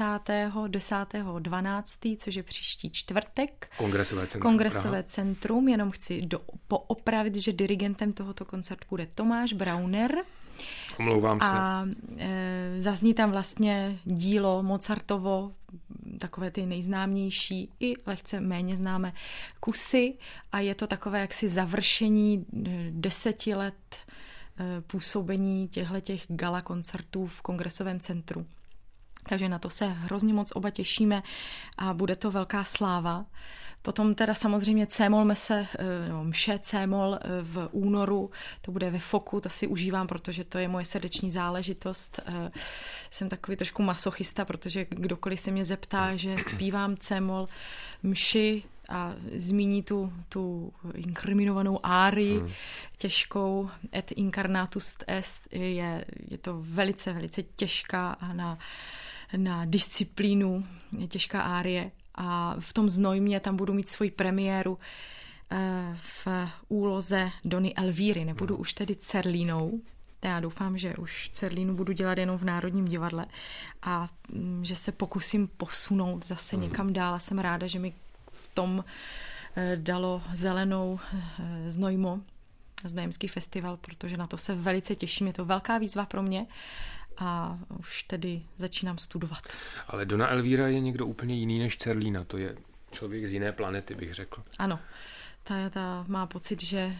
10.12., což je příští čtvrtek. Kongresové centrum. Jenom chci poopravit, že dirigentem tohoto koncertu bude Tomáš Brauner. Omlouvám se. A zazní tam vlastně dílo Mozartovo, takové ty nejznámější i lehce méně známé kusy a je to takové jaksi završení 10 let působení těchto gala koncertů v Kongresovém centru. Takže na to se hrozně moc oba těšíme a bude to velká sláva. Potom teda samozřejmě mše C-moll v únoru, to bude ve Foku, to si užívám, protože to je moje srdeční záležitost. Jsem takový trošku masochista, protože kdokoliv se mě zeptá, že zpívám C-moll mši a zmíní tu inkriminovanou árii těžkou et incarnatus est, je to velice, velice těžká a na disciplínu těžká árie. A v tom Znojmě tam budu mít svoji premiéru v úloze Dony Elvíry. Nebudu už tedy Cerlínou. Já doufám, že už Cerlínu budu dělat jenom v Národním divadle a že se pokusím posunout zase někam dál. Jsem ráda, že mi v tom dalo zelenou Znojmo, Znojemský festival, protože na to se velice těším. Je to velká výzva pro mě a už tedy začínám studovat. Ale Dona Elvíra je někdo úplně jiný než Cerlína. To je člověk z jiné planety, bych řekl. Ano. Ta má pocit, že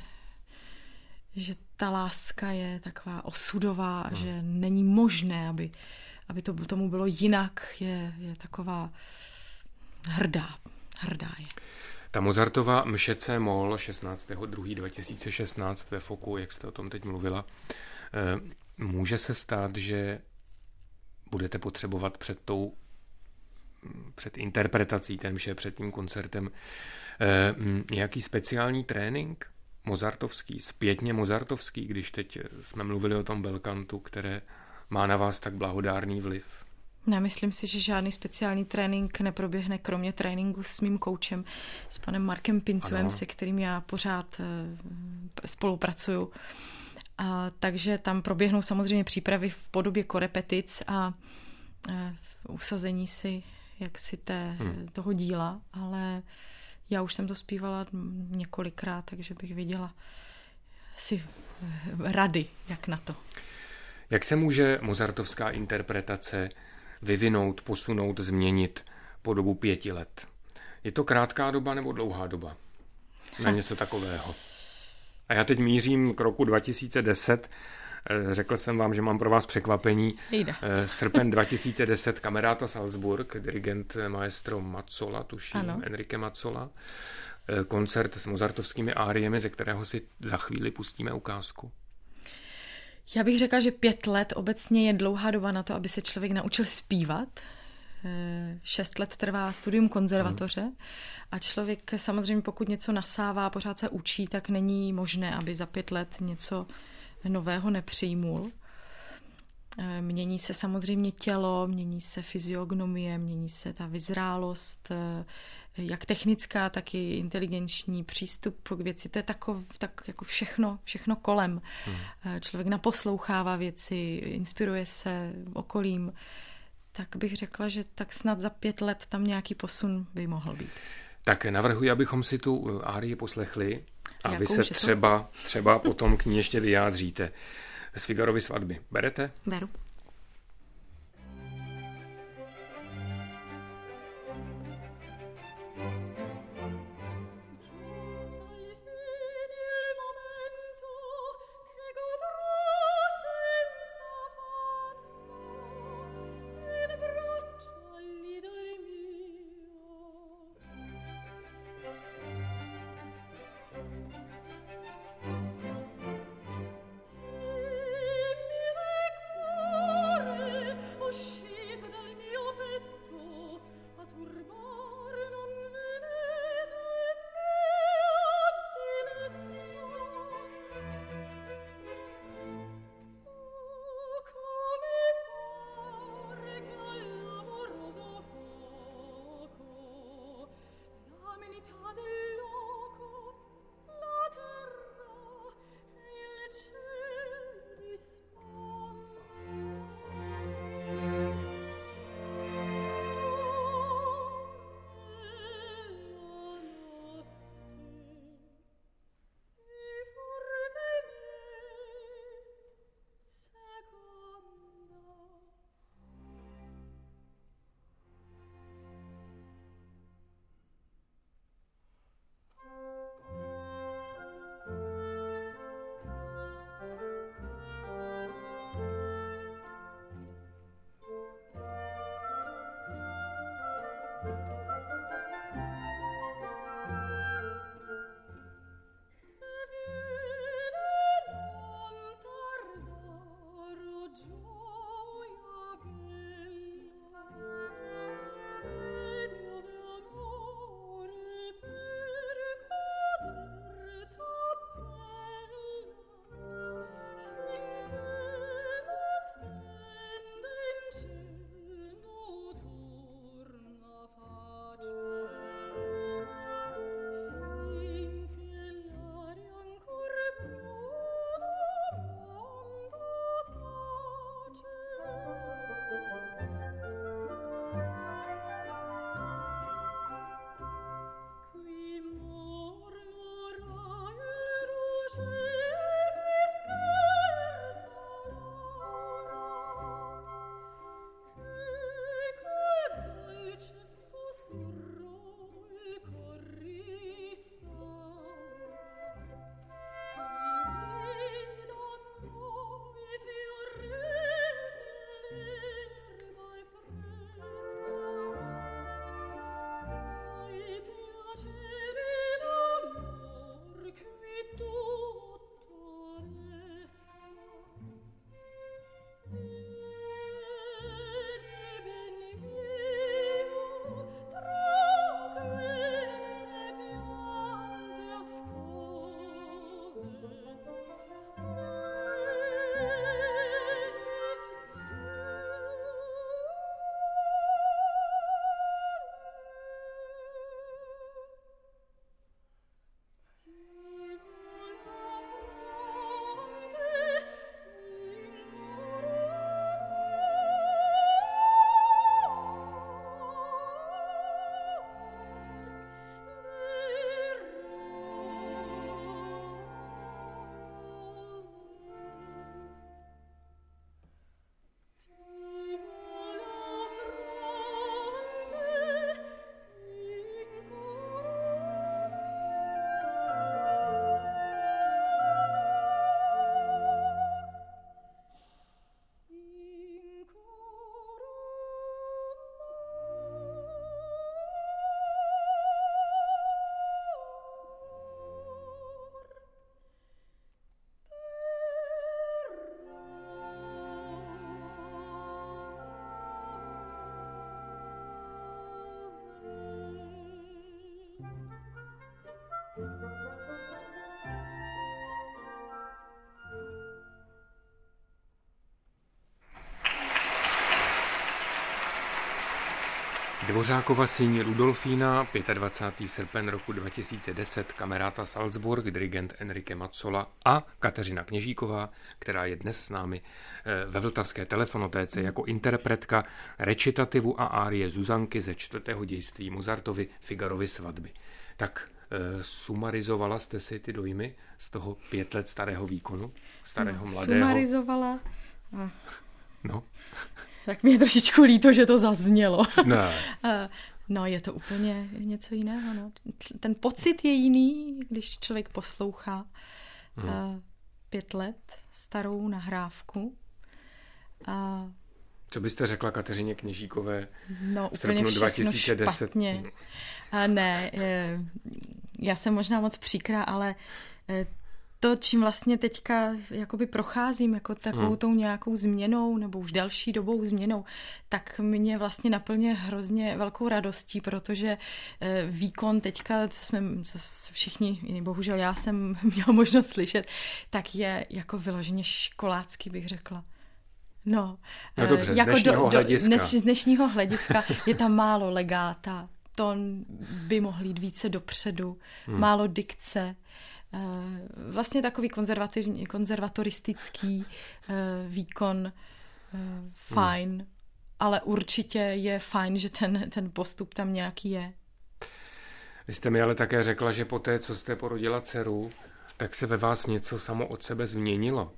ta láska je taková osudová a že není možné, aby tomu bylo jinak. Je taková hrdá je. Ta Mozartova mše C-moll 16.2.2016 ve Foku, jak jste o tom teď mluvila, může se stát, že budete potřebovat před interpretací té mše, před tím koncertem nějaký speciální trénink mozartovský, zpětně mozartovský, když teď jsme mluvili o tom belkantu, které má na vás tak blahodárný vliv? Myslím si, že žádný speciální trénink neproběhne, kromě tréninku s mým koučem, s panem Markem Pincovem, se kterým já pořád spolupracuju. Takže tam proběhnou samozřejmě přípravy v podobě korepetic a usazení si toho díla, ale já už jsem to zpívala několikrát, takže bych viděla si rady, jak na to. Jak se může mozartovská interpretace vyvinout, posunout, změnit po dobu 5 let? Je to krátká doba nebo dlouhá doba na něco takového? A já teď mířím k roku 2010. Řekl jsem vám, že mám pro vás překvapení. Srpen 2010, Camerata Salzburg, dirigent maestro Mazzola, tuším, Enrique Mazzola. Koncert s mozartovskými áriemi, ze kterého si za chvíli pustíme ukázku. Já bych řekla, že 5 let obecně je dlouhá doba na to, aby se člověk naučil zpívat. 6 let trvá studium konzervatoře a člověk samozřejmě, pokud něco nasává, pořád se učí, tak není možné, aby za 5 let něco nového nepřijmul. Mění se samozřejmě tělo, mění se fyziognomie, mění se ta vyzrálost, jak technická, tak i inteligenční přístup k věci. To je tak jako všechno kolem. Člověk naposlouchává věci, inspiruje se okolím. Tak bych řekla, že tak snad za 5 let tam nějaký posun by mohl být. Tak navrhuji, abychom si tu árii poslechli a vy se třeba potom k ní ještě vyjádříte. Z Figarovy svatby. Berete? Beru. Dvořákova síň Rudolfína, 25. srpen roku 2010, Camerata Salzburg, dirigent Enrique Mazzola a Kateřina Kněžíková, která je dnes s námi ve Vltavské telefonotéce jako interpretka recitativu a árie Zuzanky ze 4. dějství Mozartovy Figarovy svatby. Tak sumarizovala jste si ty dojmy z toho 5 let starého výkonu, starého mladého? Sumarizovala. No. Tak mě je trošičku líto, že to zaznělo. Ne. No, je to úplně něco jiného. No. Ten pocit je jiný, když člověk poslouchá 5 let starou nahrávku. Co byste řekla Kateřině Kněžíkové v srpnu 2010? Špatně. Ne, já jsem možná moc příkrá, ale to, čím vlastně teďka jakoby procházím jako takovou tou nějakou změnou nebo už další dobou změnou, tak mě vlastně naplňuje hrozně velkou radostí, protože výkon teďka, co jsme všichni, bohužel já jsem měla možnost slyšet, tak je jako vyloženě školácky, bych řekla. No dobře, jako z dnešního hlediska je tam málo legáta, tón by mohl jít více dopředu, málo dikce, vlastně takový konzervatoristický výkon, fajn, ale určitě je fajn, že ten postup tam nějaký je. Vy jste mi ale také řekla, že poté, co jste porodila dceru, tak se ve vás něco samo od sebe změnilo.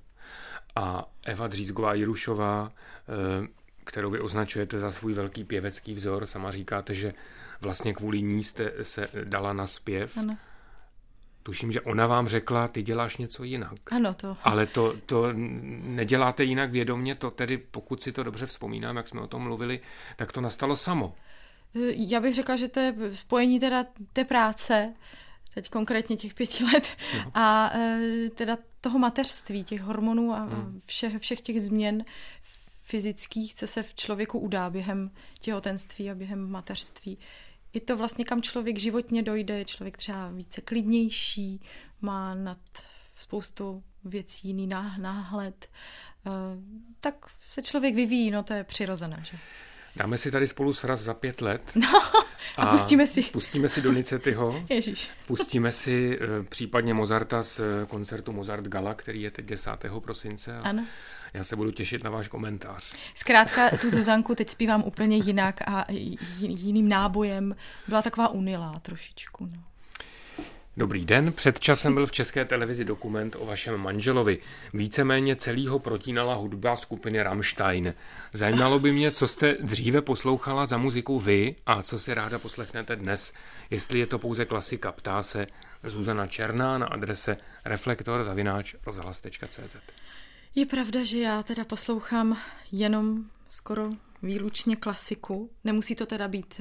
A Eva Dřízgová-Jirušová, kterou vy označujete za svůj velký pěvecký vzor, sama říkáte, že vlastně kvůli ní jste se dala na zpěv. Ano. Tuším, že ona vám řekla, ty děláš něco jinak. Ano, to. Ale to neděláte jinak vědomě, to tedy, pokud si to dobře vzpomínám, jak jsme o tom mluvili, tak to nastalo samo. Já bych řekla, že to je spojení teda té práce, teď konkrétně těch 5 let, a teda toho mateřství, těch hormonů a všech těch změn fyzických, co se v člověku udá během těhotenství a během mateřství. Je to vlastně, kam člověk životně dojde, je člověk třeba více klidnější, má nad spoustu věcí jiný náhled, tak se člověk vyvíjí, no to je přirozené, že? Dáme si tady spolu sraz za 5 let. No, a pustíme si. Pustíme si Donizettiho. Ježiš. Pustíme si případně Mozarta z koncertu Mozart Gala, který je teď 10. prosince. Ano. Já se budu těšit na váš komentář. Zkrátka tu Zuzanku teď zpívám úplně jinak a jiným nábojem. Byla taková unilá trošičku, no. Dobrý den, před časem byl v České televizi dokument o vašem manželovi. Víceméně celý ho protínala hudba skupiny Rammstein. Zajímalo by mě, co jste dříve poslouchala za muziku vy a co si ráda poslechnete dnes. Jestli je to pouze klasika, ptá se Zuzana Černá na adrese reflektor@rozhlas.cz. Je pravda, že já teda poslouchám jenom skoro výlučně klasiku. Nemusí to teda být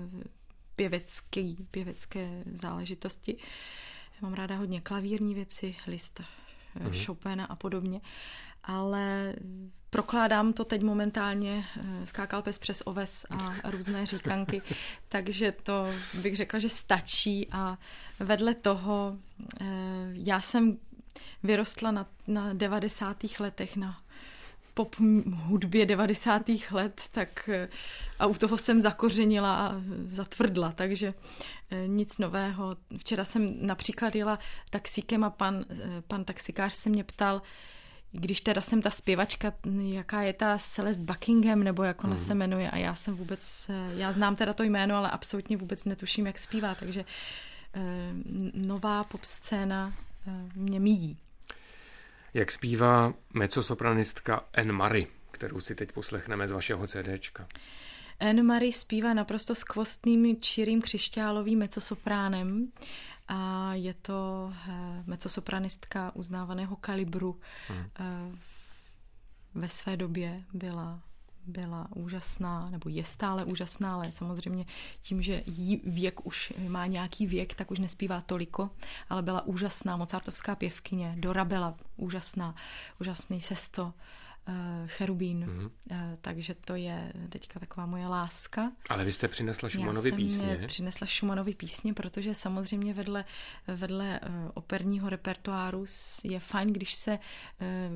pěvecké záležitosti. Já mám ráda hodně klavírní věci, Liszta, Chopina a podobně, ale prokládám to teď momentálně, Skákal pes přes oves a různé říkanky, takže to bych řekla, že stačí a vedle toho já jsem vyrostla na 90. letech, na pop hudbě 90. let, tak a u toho jsem zakořenila a zatvrdla, takže nic nového. Včera jsem například jela taxíkem a pan taxikář se mě ptal, když teda jsem ta zpěvačka, jaká je ta Celeste Buckingham, nebo jak ona se jmenuje, a já znám teda to jméno, ale absolutně vůbec netuším, jak zpívá, takže nová pop scéna mě míjí. Jak zpívá mezzosopranistka Anne Murray, kterou si teď poslechneme z vašeho CDčka? Anne Murray zpívá naprosto skvostným, čirým křišťálovým mezzosopránem a je to mezzosopranistka uznávaného kalibru. Ve své době byla úžasná, nebo je stále úžasná, ale samozřejmě tím, že jí věk už má nějaký věk, tak už nespívá toliko, ale byla úžasná mozartovská pěvkyně, Dora byla úžasný Sesto, Cherubín, takže to je teďka taková moje láska. Ale vy jste přinesla Schumannovy písně. Já jsem přinesla Schumannovy písně, protože samozřejmě vedle operního repertoáru je fajn, když se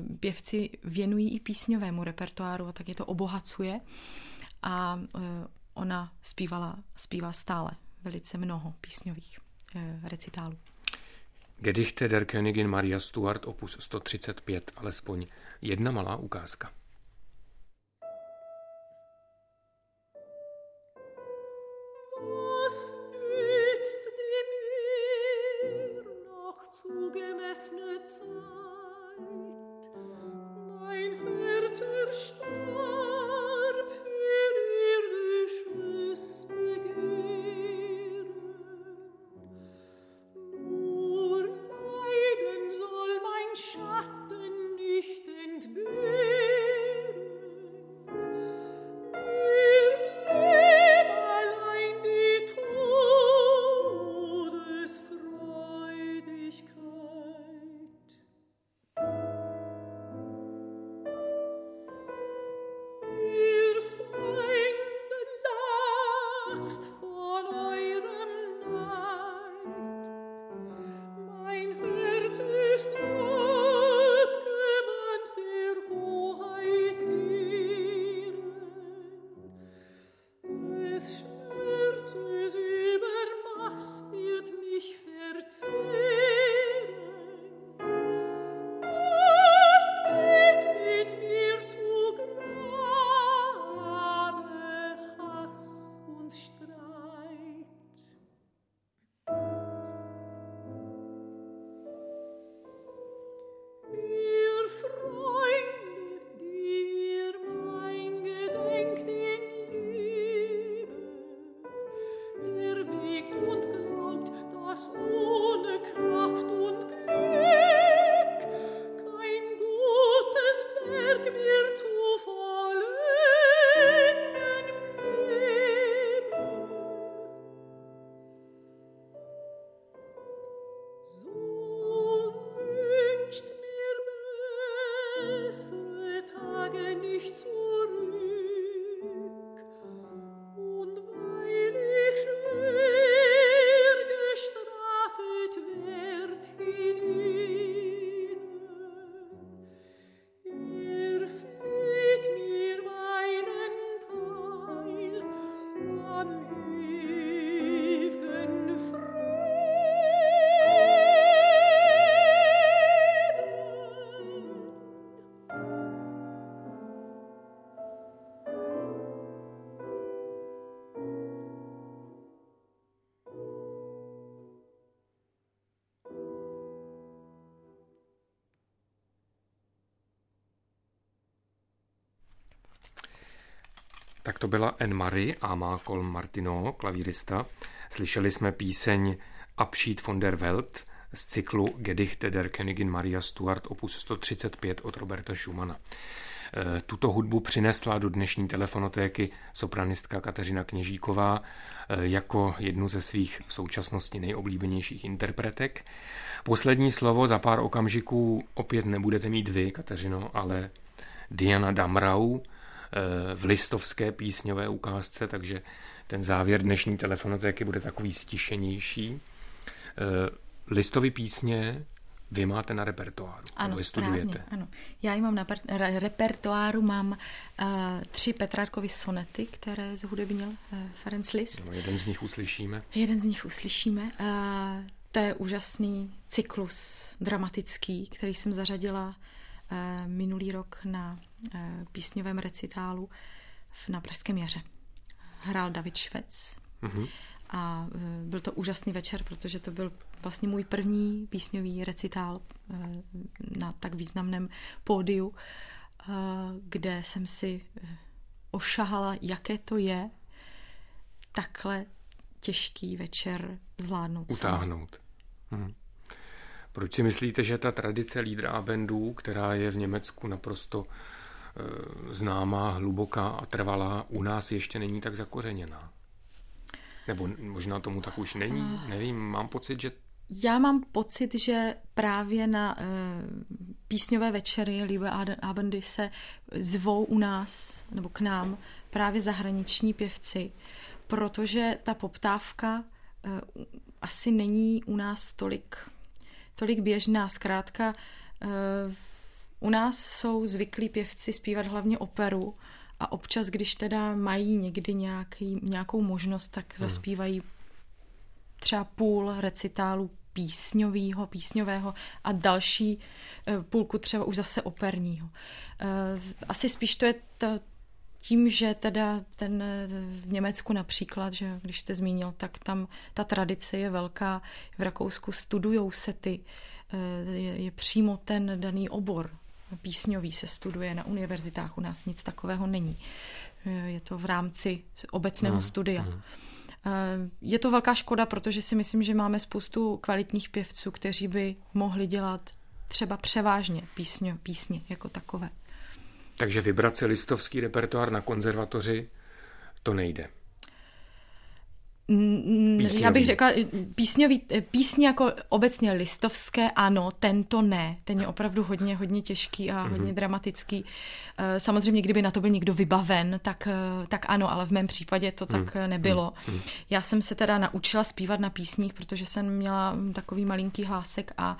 pěvci věnují i písňovému repertoáru, a tak je to obohacuje. A ona zpívá stále velice mnoho písňových recitálů. Gedichte der Königin Maria Stuart, opus 135, alespoň jedna malá ukázka. Tak to byla Anne-Marie Ama Kolm-Martineau, klavírista. Slyšeli jsme píseň Abschied von der Welt z cyklu Gedichte der Königin Maria Stuart, opus 135 od Roberta Schumana. Tuto hudbu přinesla do dnešní telefonotéky sopranistka Kateřina Kněžíková jako jednu ze svých v současnosti nejoblíbenějších interpretek. Poslední slovo za pár okamžiků opět nebudete mít vy, Kateřino, ale Diana Damrau v listovské písňové ukázce, takže ten závěr dnešní telefonotéky bude takový stišenější. Listovy písně vy máte na repertoáru. Ano, studujete. Správně, ano. Já ji mám na repertoáru, mám 3 Petrárkovy sonety, které zhudebnil Ferenc Liszt. No, jeden z nich uslyšíme. To je úžasný cyklus dramatický, který jsem zařadila minulý rok na písňovém recitálu na Pražském jaře. Hrál David Švec. Mm-hmm. A byl to úžasný večer, protože to byl vlastně můj první písňový recitál na tak významném pódiu, kde jsem si ošahala, jaké to je takhle těžký večer zvládnout. Utáhnout. Proč si myslíte, že ta tradice Liederabendů, která je v Německu naprosto známá, hluboká a trvalá, u nás ještě není tak zakořeněná? Nebo možná tomu tak už není? Nevím, mám pocit, že... Já mám pocit, že právě na písňové večery Liederabendy se zvou u nás, nebo k nám, právě zahraniční pěvci, protože ta poptávka asi není u nás tolik běžná. Zkrátka, u nás jsou zvyklí pěvci zpívat hlavně operu a občas, když teda mají někdy nějakou možnost, tak zaspívají třeba půl recitálu písňového a další půlku třeba už zase operního. Asi spíš to je tím, že teda v Německu například, že když jste zmínil, tak tam ta tradice je velká. V Rakousku studujou se je přímo ten daný obor písňový se studuje na univerzitách, u nás nic takového není. Je to v rámci obecného studia. Je to velká škoda, protože si myslím, že máme spoustu kvalitních pěvců, kteří by mohli dělat třeba převážně písně jako takové. Takže vybrat si listovský repertoár na konzervatoři, to nejde. Písňový. Já bych řekla, písně jako obecně listovské, ano, tento ne. Ten je opravdu hodně těžký a hodně dramatický. Samozřejmě, kdyby na to byl někdo vybaven, tak ano, ale v mém případě to tak nebylo. Já jsem se teda naučila zpívat na písních, protože jsem měla takový malinký hlásek a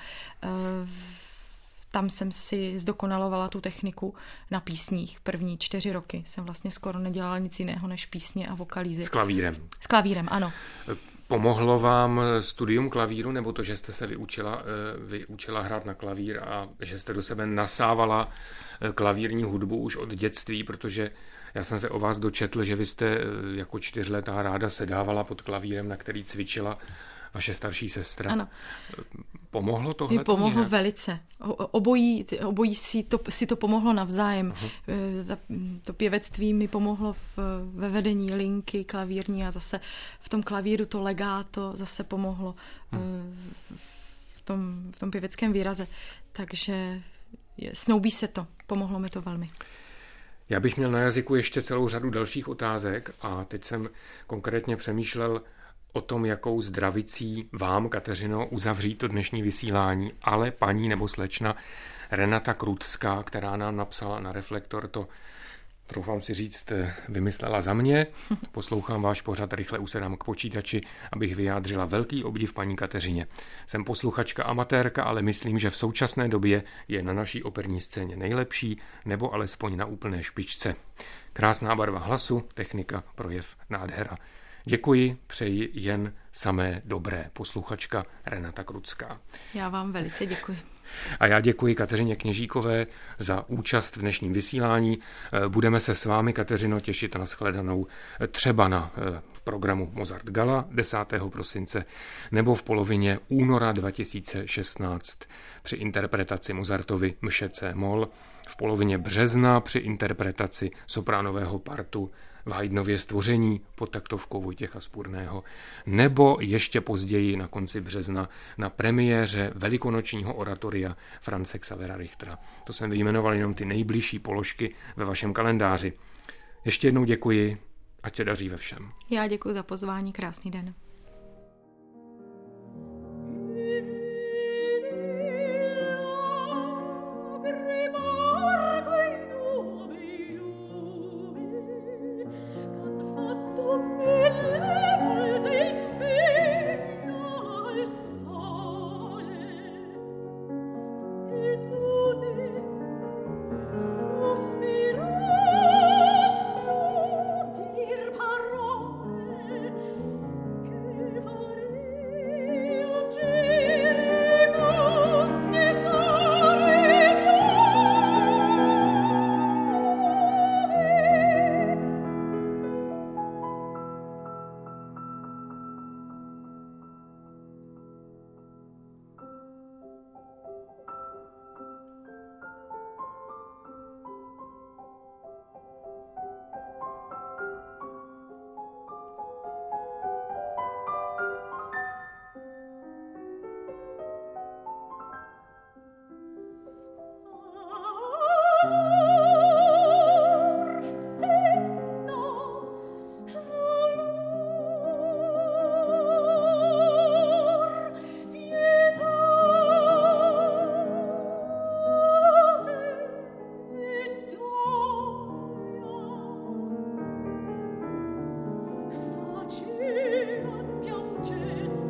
tam jsem si zdokonalovala tu techniku na písních. První 4 roky jsem vlastně skoro nedělala nic jiného než písně a vokálízy. S klavírem. S klavírem, ano. Pomohlo vám studium klavíru, nebo to, že jste se vyučila hrát na klavír a že jste do sebe nasávala klavírní hudbu už od dětství, protože já jsem se o vás dočetl, že vy jste jako 4letá ráda sedávala pod klavírem, na který cvičila vaše starší sestra. Ano. Pomohlo tohle? Mi pomohlo velice. Obojí si to pomohlo navzájem. To pěvectví mi pomohlo ve vedení linky klavírní a zase v tom klavíru to legato zase pomohlo v tom pěveckém výraze. Takže snoubí se to. Pomohlo mi to velmi. Já bych měl na jazyku ještě celou řadu dalších otázek a teď jsem konkrétně přemýšlel o tom, jakou zdravicí vám, Kateřino, uzavřít to dnešní vysílání, ale paní nebo slečna Renata Krutská, která nám napsala na Reflektor, to troufám si říct, vymyslela za mě. Poslouchám váš pořad, rychle usedám k počítači, abych vyjádřila velký obdiv paní Kateřině. Jsem posluchačka amatérka, ale myslím, že v současné době je na naší operní scéně nejlepší, nebo alespoň na úplné špičce. Krásná barva hlasu, technika, projev, nádhera. Děkuji, přeji jen samé dobré. Posluchačka Renata Krutská. Já vám velice děkuji. A já děkuji Kateřině Kněžíkové za účast v dnešním vysílání. Budeme se s vámi, Kateřino, těšit na shledanou třeba na programu Mozart Gala 10. prosince nebo v polovině února 2016 při interpretaci Mozartovy Mše C-moll, v polovině března při interpretaci sopránového partu v Haydnově Stvoření pod taktovkou Vojtěcha Spurného, nebo ještě později na konci března na premiéře velikonočního oratoria Franze Xavera Richtera. To jsem vyjmenoval jenom ty nejbližší položky ve vašem kalendáři. Ještě jednou děkuji, ať se daří ve všem. Já děkuji za pozvání, krásný den.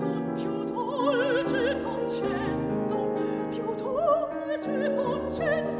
Più dolce concetto, più dolce concetto.